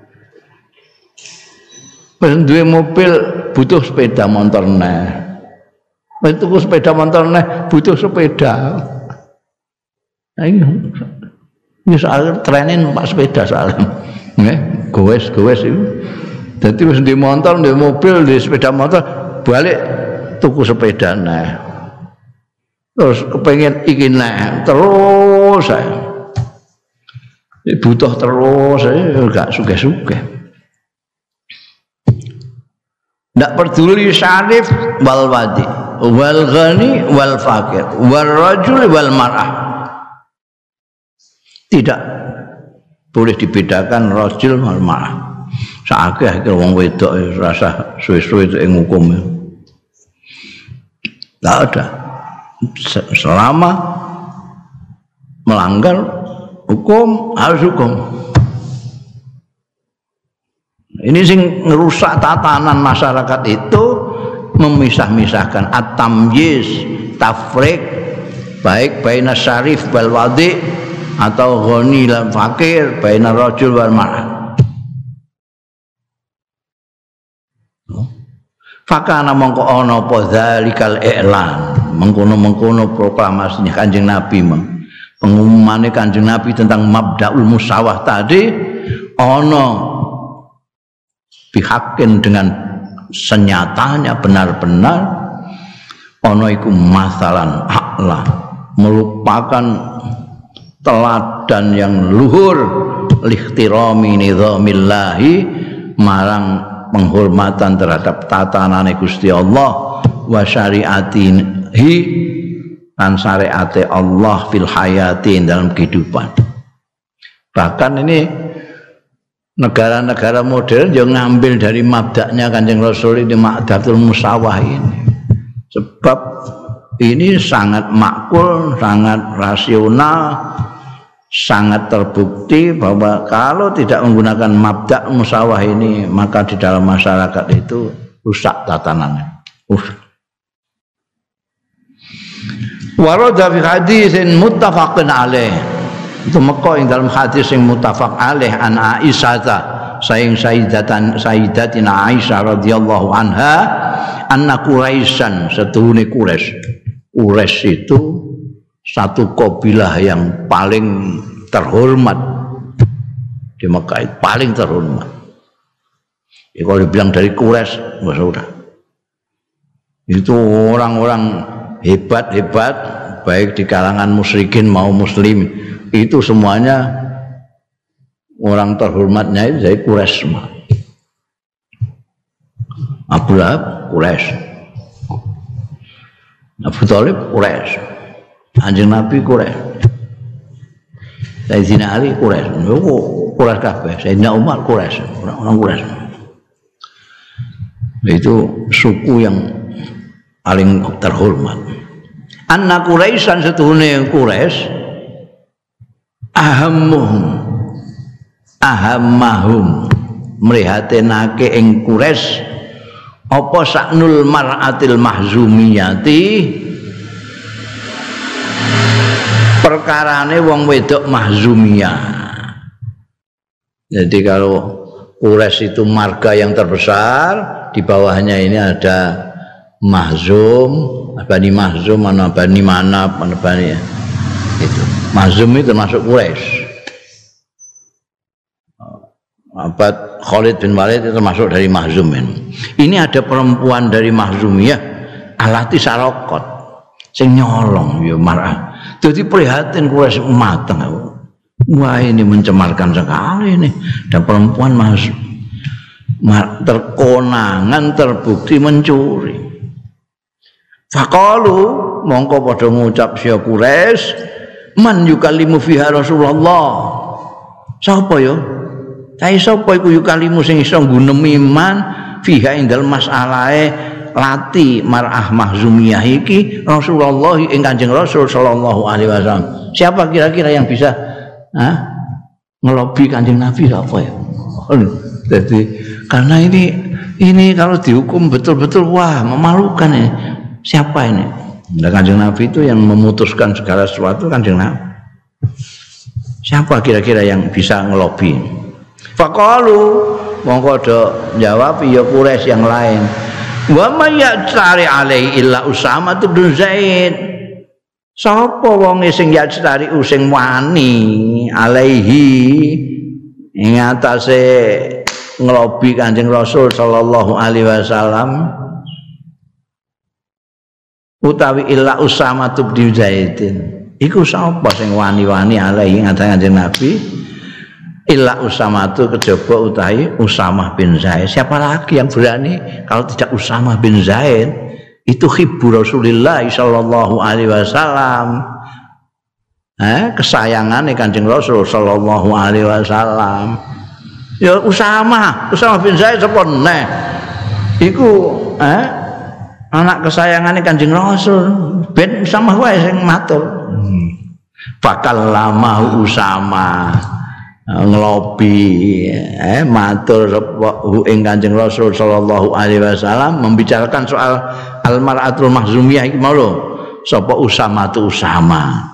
Wis duwe mobil butuh sepeda motor neh. Wis tuku sepeda motor neh butuh sepeda. Ayo. Wis trene numpak sepeda soalnya. Nggih, gowes-gowes itu. Jadi wis di motor, di mobil, di sepeda motor, balik tuku sepeda nah. Terus kepengen iki nah, terus saya. Butuh terus saya enggak sugih-sugih. Ndak peduli syarif wal wadi, wal ghani wal fakir, wal rajul wal mar'ah. Tidak boleh dibedakan rajul wal mar'ah. Sakake akhir wong wedok rasa suwe-suwe itu ing hukum. Enggak ada. Selama melanggar hukum harus hukum. Ini sing ngerusak tatanan masyarakat itu memisah-misahkan at-tamyiz, tafriq baik baina syarif wal wadi atau ghani lan fakir, baina rajul wal mar'ah. Fakana mongko ana apa zalikal i'lan, mengkono-mengkono proklamasinya Kanjeng Nabi, pengumumane Kanjeng Nabi tentang mabdaul musawah tadi ana bihakin dengan senyatanya benar-benar ana iku masalan a'la, merupakan teladan yang luhur lihtirami nizamillahi, marang penghormatan terhadap tatanane Gusti Allah wa syariatihi dan syariate Allah fil hayati dalam kehidupan. Bahkan ini negara-negara modern yang ngambil dari mabdaknya Kanjeng Rasul ini, Ma'datul Musawah ini. Sebab ini sangat makul, sangat rasional, sangat terbukti bahwa kalau tidak menggunakan mabda' musawah ini, maka di dalam masyarakat itu rusak tatanannya. Rusak. Warada fi hadisin muttafaqun alaih. Itu meko ing dalam hadis yang muttafaq alaih an Aisyah saing sayyidatan sayyidatina Aisyah radhiyallahu anha anna Quraisyan setuhune Quraisy. Quraisy itu satu kabilah yang paling terhormat di Mekah, itu paling terhormat. Ya, kalau dibilang dari Quraisy, nggak sudah. Itu orang-orang hebat-hebat, baik di kalangan musyrikin mau muslim, itu semuanya orang terhormatnya itu dari Quraisy semua. Abu Lahab Quraisy, Abu Thalib Quraisy, Kanjeng Nabi Quraisy, Sayyidina Ali Quraisy, Quraisy kabeh, Sayyidina Umar Quraisy, orang-orang Quraisy. Itu suku yang paling terhormat. Anna Quraisyan setuhune Quraisy ahammuhum ahammahum mrihatenake ing Quraisy apa saknul mar'atil mahzumiyati perkarane wong wedok mahzumiyah. Jadi kalau Quraisy itu marga yang terbesar, di bawahnya ini ada Mahzum, Bani Mahzum, mana Bani Manab, mana Bani itu. Mahzum itu termasuk Quraisy. Abad Khalid bin Walid itu termasuk dari Mahzum ini. Ini ada perempuan dari Mahzumiyah alati sarokot sing nyolong ya marah. Jadi prihatin Quraisy mateng. Wah, ini mencemarkan sekali ini. Dan perempuan Mahzum terkonangan terbukti mencuri. Faqalu mongko padha ngucap sia Quraisy, man yukallimu fiha Rasulullah. Sapa ya? Kae sapa iku yukalimu sing iso nggunemi man fiha ing dalem masalahe lati mar'ah mahzumiyah iki Rasulullah ing Kanjeng Rasul sallallahu alaihi wasallam. Siapa kira-kira yang bisa ha? Ngelobi Kanjeng Nabi apa ya? Jadi karena ini ini kalau dihukum betul-betul wah memalukan ini. Siapa ini? Nah, Kanjeng Nabi itu yang memutuskan segala sesuatu Kanjeng Nabi. Siapa kira-kira yang bisa ngelobi? Faqalu mongko do jawab ya Quraisy yang lain. Wa may ya'tari alaihi illa Usamah bin Zaid. Sapa wong sing ya'tari sing wani alaihi ing atase ngelobi Kanjeng Rasul sallallahu alaihi wasallam utawi illa Usamah bin Zaid. Iku sapa sing wani-wani alaihi ngaten Kanjeng Nabi? Illa Usamah itu kejaba utahi Usamah bin Zaid. Siapa lagi yang berani kalau tidak Usamah bin Zaid? Itu hibbu Rasulullah sallallahu alaihi wasallam. Eh, kesayangan Kanjeng Rasul sallallahu alaihi wasallam. Ya Usamah, Usamah bin Zaid sapa neh? Iku eh anak kesayangan Kanjeng Rasul. Ben Usamah wae sing matur. Hmm. Bakal lama Usamah ngelobi eh matur ing Kanjeng Rasul sallallahu alaihi wasallam membicarakan soal al-mar'atul mahzumiyah iki mau lho sapa Usamah tu Usamah.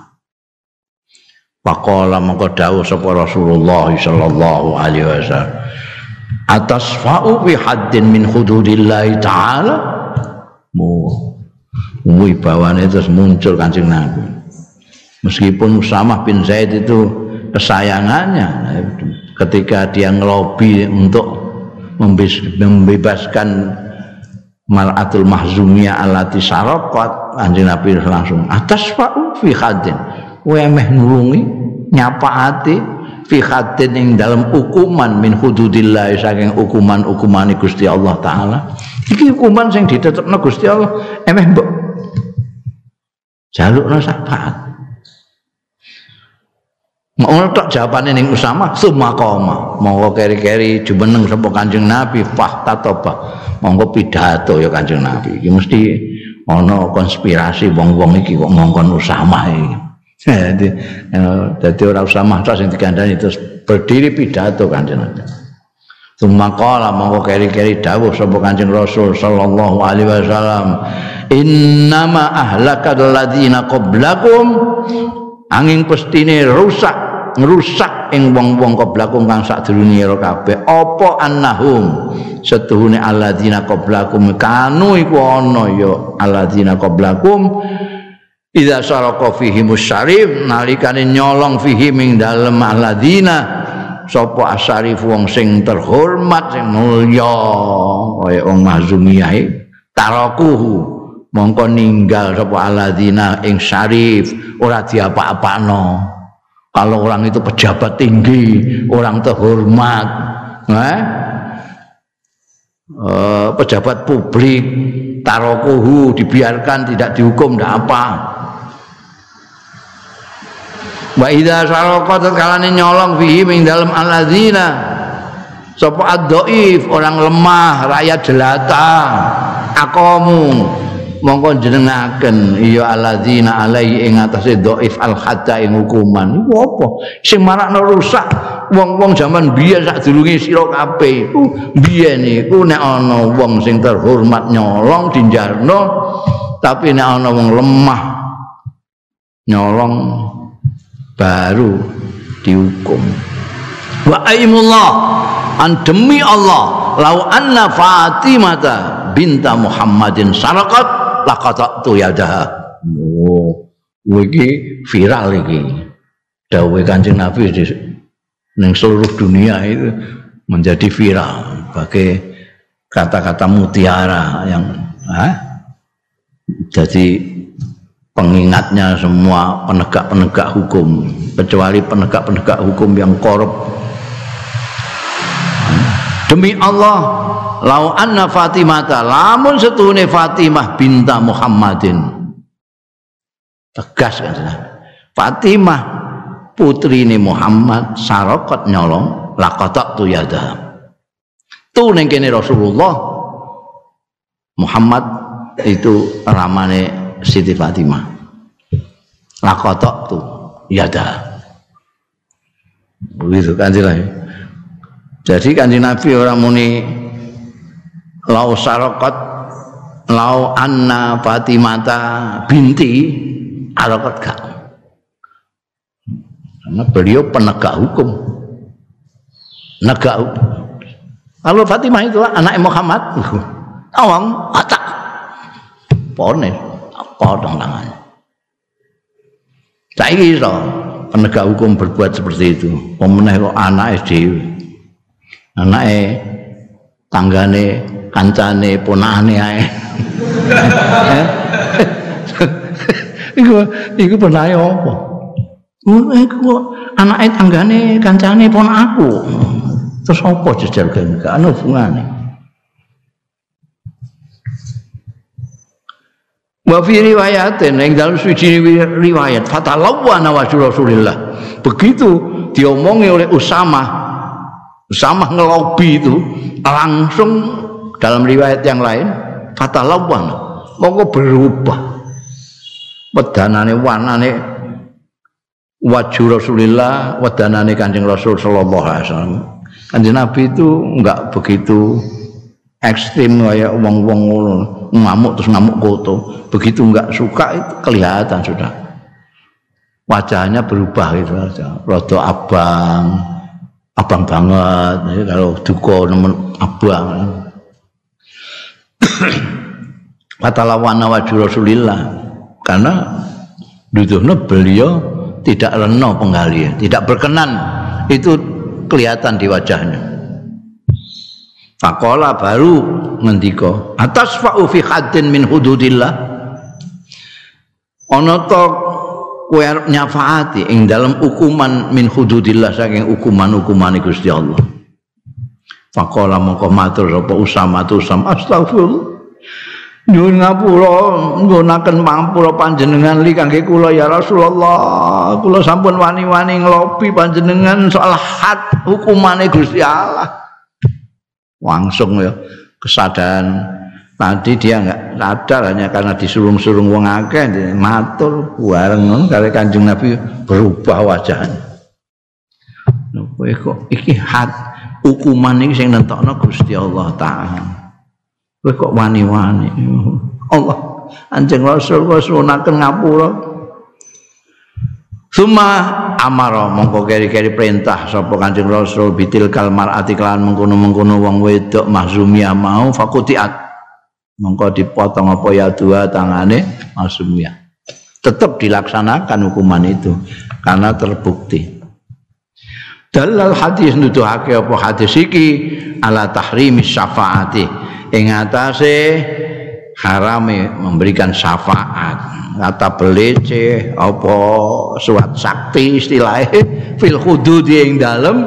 Faqala mangko dawuh sapa Rasulullah sallallahu alaihi wasallam atasfa'u bi haddin min hududillah taala mu wibawane terus muncul Kanjeng Nabi. Meskipun Usamah bin Zaid itu kesayangannya ketika dia ngelobi untuk membebaskan mar'atul mahzumiyah alati saraqat Kanjeng Nabi langsung atas fa'u fi haddin kowe meh nulungi nyapaati fi haddin ing dalam hukuman min hududillah saking hukuman-hukumane Gusti Allah taala. Iki hukuman sing ditetepno Gusti Allah emeh mbok jalukna syafaat. Ngono tok jawabane ning Usamah summa qoma. Monggo keri-keri jumeneng sapa Kanjeng Nabi fah tatobah. Monggo pidato ya Kanjeng Nabi. Iki mesti ana konspirasi wong-wong iki kok ngongkon Usamah iki. Jadi dadi ora Usamah tok sing digandani terus berdiri pidato Kanjeng Nabi. Summa qala monggo keri-keri dawuh sapa Kanjeng Rasul sallallahu alaihi wasallam, "Innama ahlakal ladzina qablakum." Angin pestine rusak ngrusak ing wong-wong qablakum kang sadurunge ira kabeh apa annahum setuhune alladzina qablakum kanu iku ana ya alladzina qablakum idza saraka fihimus syarif nalikane nyolong fihim ing dalem alladzina sapa asyarif wong sing terhormat sing mulya kaya wong mahzumiyah tarakuhu mongko ninggal sapa alladzina ing syarif ora diapa-apano. Kalau orang itu pejabat tinggi, orang terhormat, eh? Uh, pejabat publik, tarokuhu dibiarkan tidak dihukum, tidak apa. Wa idza saraqat kalane nyolong fihi ing dalam alladzina sapa ad-dhaif orang lemah, rakyat jelata, aqamu mongko jenengaken iya alladzina alai ing atase dhaif al hatta ing hukuman iku apa sing marakno rusak wong-wong zaman biyen sadurunge sira kabeh iku biyen iku nek ana wong sing terhormat nyolong dinjarno tapi nek ana wong lemah nyolong baru dihukum. Wa aimullah an demi Allah lau anna Fatimata binta Muhammadin saraqat laqatatu yadaha. Oh, iki viral iki. Dawuhe Kanjeng Nabi di ning seluruh dunia itu menjadi viral sebagai kata-kata mutiara yang ah, jadi pengingatnya semua penegak-penegak hukum kecuali penegak-penegak hukum yang korup. Demi Allah lau anna Fatimata lamun setuhune Fatimah binta Muhammadin tegas kan Fatimah putrine Muhammad sarokot nyolong laqatak tu yada tu ning kene Rasulullah Muhammad itu ramane Siti Fatimah laqatak tu yada begitu kan jelas. Jadi Kanjeng Nabi orang muni lau saraqat lau anna Fatimata binti arakat gak. Karena beliau penegak hukum. Penegak hukum. Kalau Fatimah itu anak Muhammad, awang atak pone potong tangannya. Saiki iso penegak hukum berbuat seperti itu. Pemeneh kok anake dhewe. Anake tanggane kancane ponakane ae. Iku iku penae apa? Iku anake tanggane kancane ponakku. Terus apa jejal gak ana hubungane. Wa fi riwayatin ing dalem suci riwayat fatalawana wa Rasulillah. Begitu diomongi oleh Usamah Usamah ngelobi itu langsung dalam riwayat yang lain fatalawan mongko berubah wedanane warnane wajhu Rasulillah wedanane Kanjeng Rasul sallallahu alaihi wasallam. Kanjeng Nabi itu enggak begitu ekstrim kayak wong-wong ngono ngamuk terus ngamuk koto begitu enggak suka itu kelihatan sudah wajahnya berubah gitu aja rada abang abang banget ya, kalau duka nemen abang fatalawana wajhu Rasulillah karena duduhnya beliau tidak reno penggalian tidak berkenan itu kelihatan di wajahnya. Faqala baru ngendika atas fa'u fi haddin min hududillah ana ta kowe arep nyafaati ing dalam hukuman min hududillah saking hukuman-hukuman Gusti Allah. Faqala mongko matur sapa Usamah tu sam astagfirullah nyuwun ngapura nggunaken pangapura panjenengan li kangge kula ya Rasulullah. Kula sampun wani-wani ngelobi panjenengan soal had hukumane Gusti Allah. Langsung ya kesadaran. Tadi dia enggak sadar hanya karena disurung-surung wong akeh matur bareng karo Kanjeng Nabi berubah wajahnya. Lho kowe kok iki had hukuman iki sing nentokno Gusti Allah taala. Kowe kok wani-wani. Allah Kanjeng Rasul kok sunaken ngapura. Suma amara mongko keri-keri perintah sapa Kanjeng Rasul bitil kalmar atiklan mengkono-mengkono wong wedok mahzumiyah mau fakutiat. Mongko dipotong apa ya dua tangane mahzumiyah. Tetap dilaksanakan hukuman itu karena terbukti. Dalal hadis nuduhake apa hadis iki ala tahrimis syafaati ing atase harame memberikan syafaat kata belece apa suat sakti istilahnya fil hudud ing dalem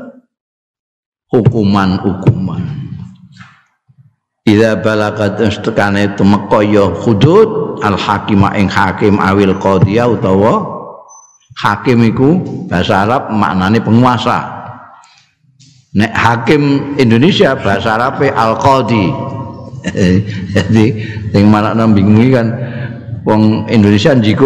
hukuman-hukuman. Idza balagat istekane tumeka ya hudud al hakimah ing hakim awil qadhiya utawa hakim iku bahasa Arab maknane penguasa. Nek hakim Indonesia bahasa Arabe al-qadhi. Jadi sing makna bingung kan wong Indonesia njikuk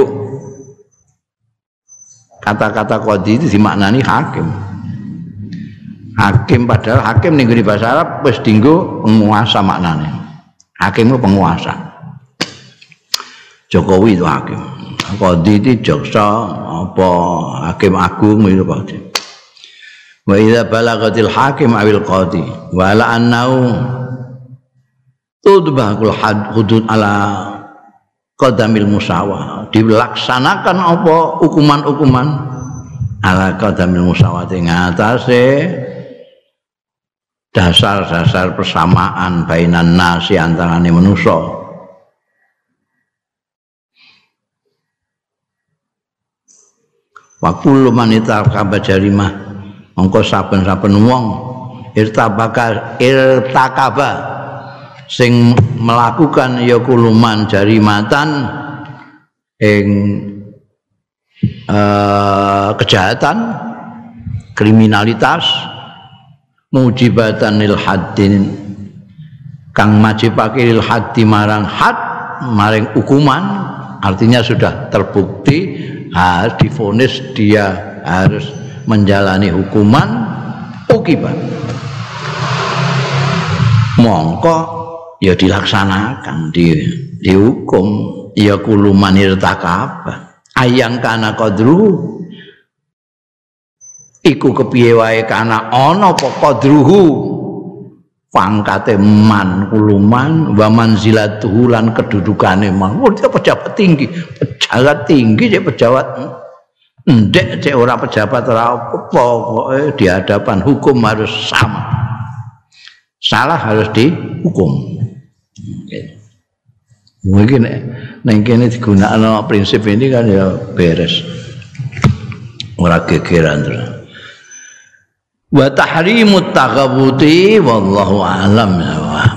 kata-kata qadhi itu dimaknani hakim. Hakim padahal hakim ning bahasa Arab wis dienggo penguasa maknane. Hakim itu penguasa. Jokowi itu hakim. Qadhi itu jaksa apa hakim agung itu qadhi. Wa idza balagatil hakim awil qadhi wa la annahu tudbahul hudud ala qadamil musawah. Dilaksanakan apa hukuman-hukuman ala qadamil musawah ing atase dasar-dasar persamaan bainan nasi antarane manusa. Wa kullu man itarkaba jarimah mongko saben-saben wong irtabaka irtakaba sing melakukan ya kuluman jarimatan ing uh, kejahatan kriminalitas mujibatan lil haddin kang majibake lil haddi marang had maring hukuman artinya sudah terbukti harus divonis dia harus menjalani hukuman ukibat mongko ya dilaksanakan di dihukum ya kuluman irtakaba ayang kana qadru iku kepiye wae kana ana apa qadruhu pangkate man kuluman wa manzilatuhu lan kedudukane man oh, dia pejabat tinggi pejabat tinggi dia pejabat ndek cek ora pejabat ora pokoke di hadapan hukum harus sama salah harus dihukum mungkin nek kene digunakno prinsip ini kan ya beres ora gegeran terus. Wa tahrimut taghabuti wallahu a'lam.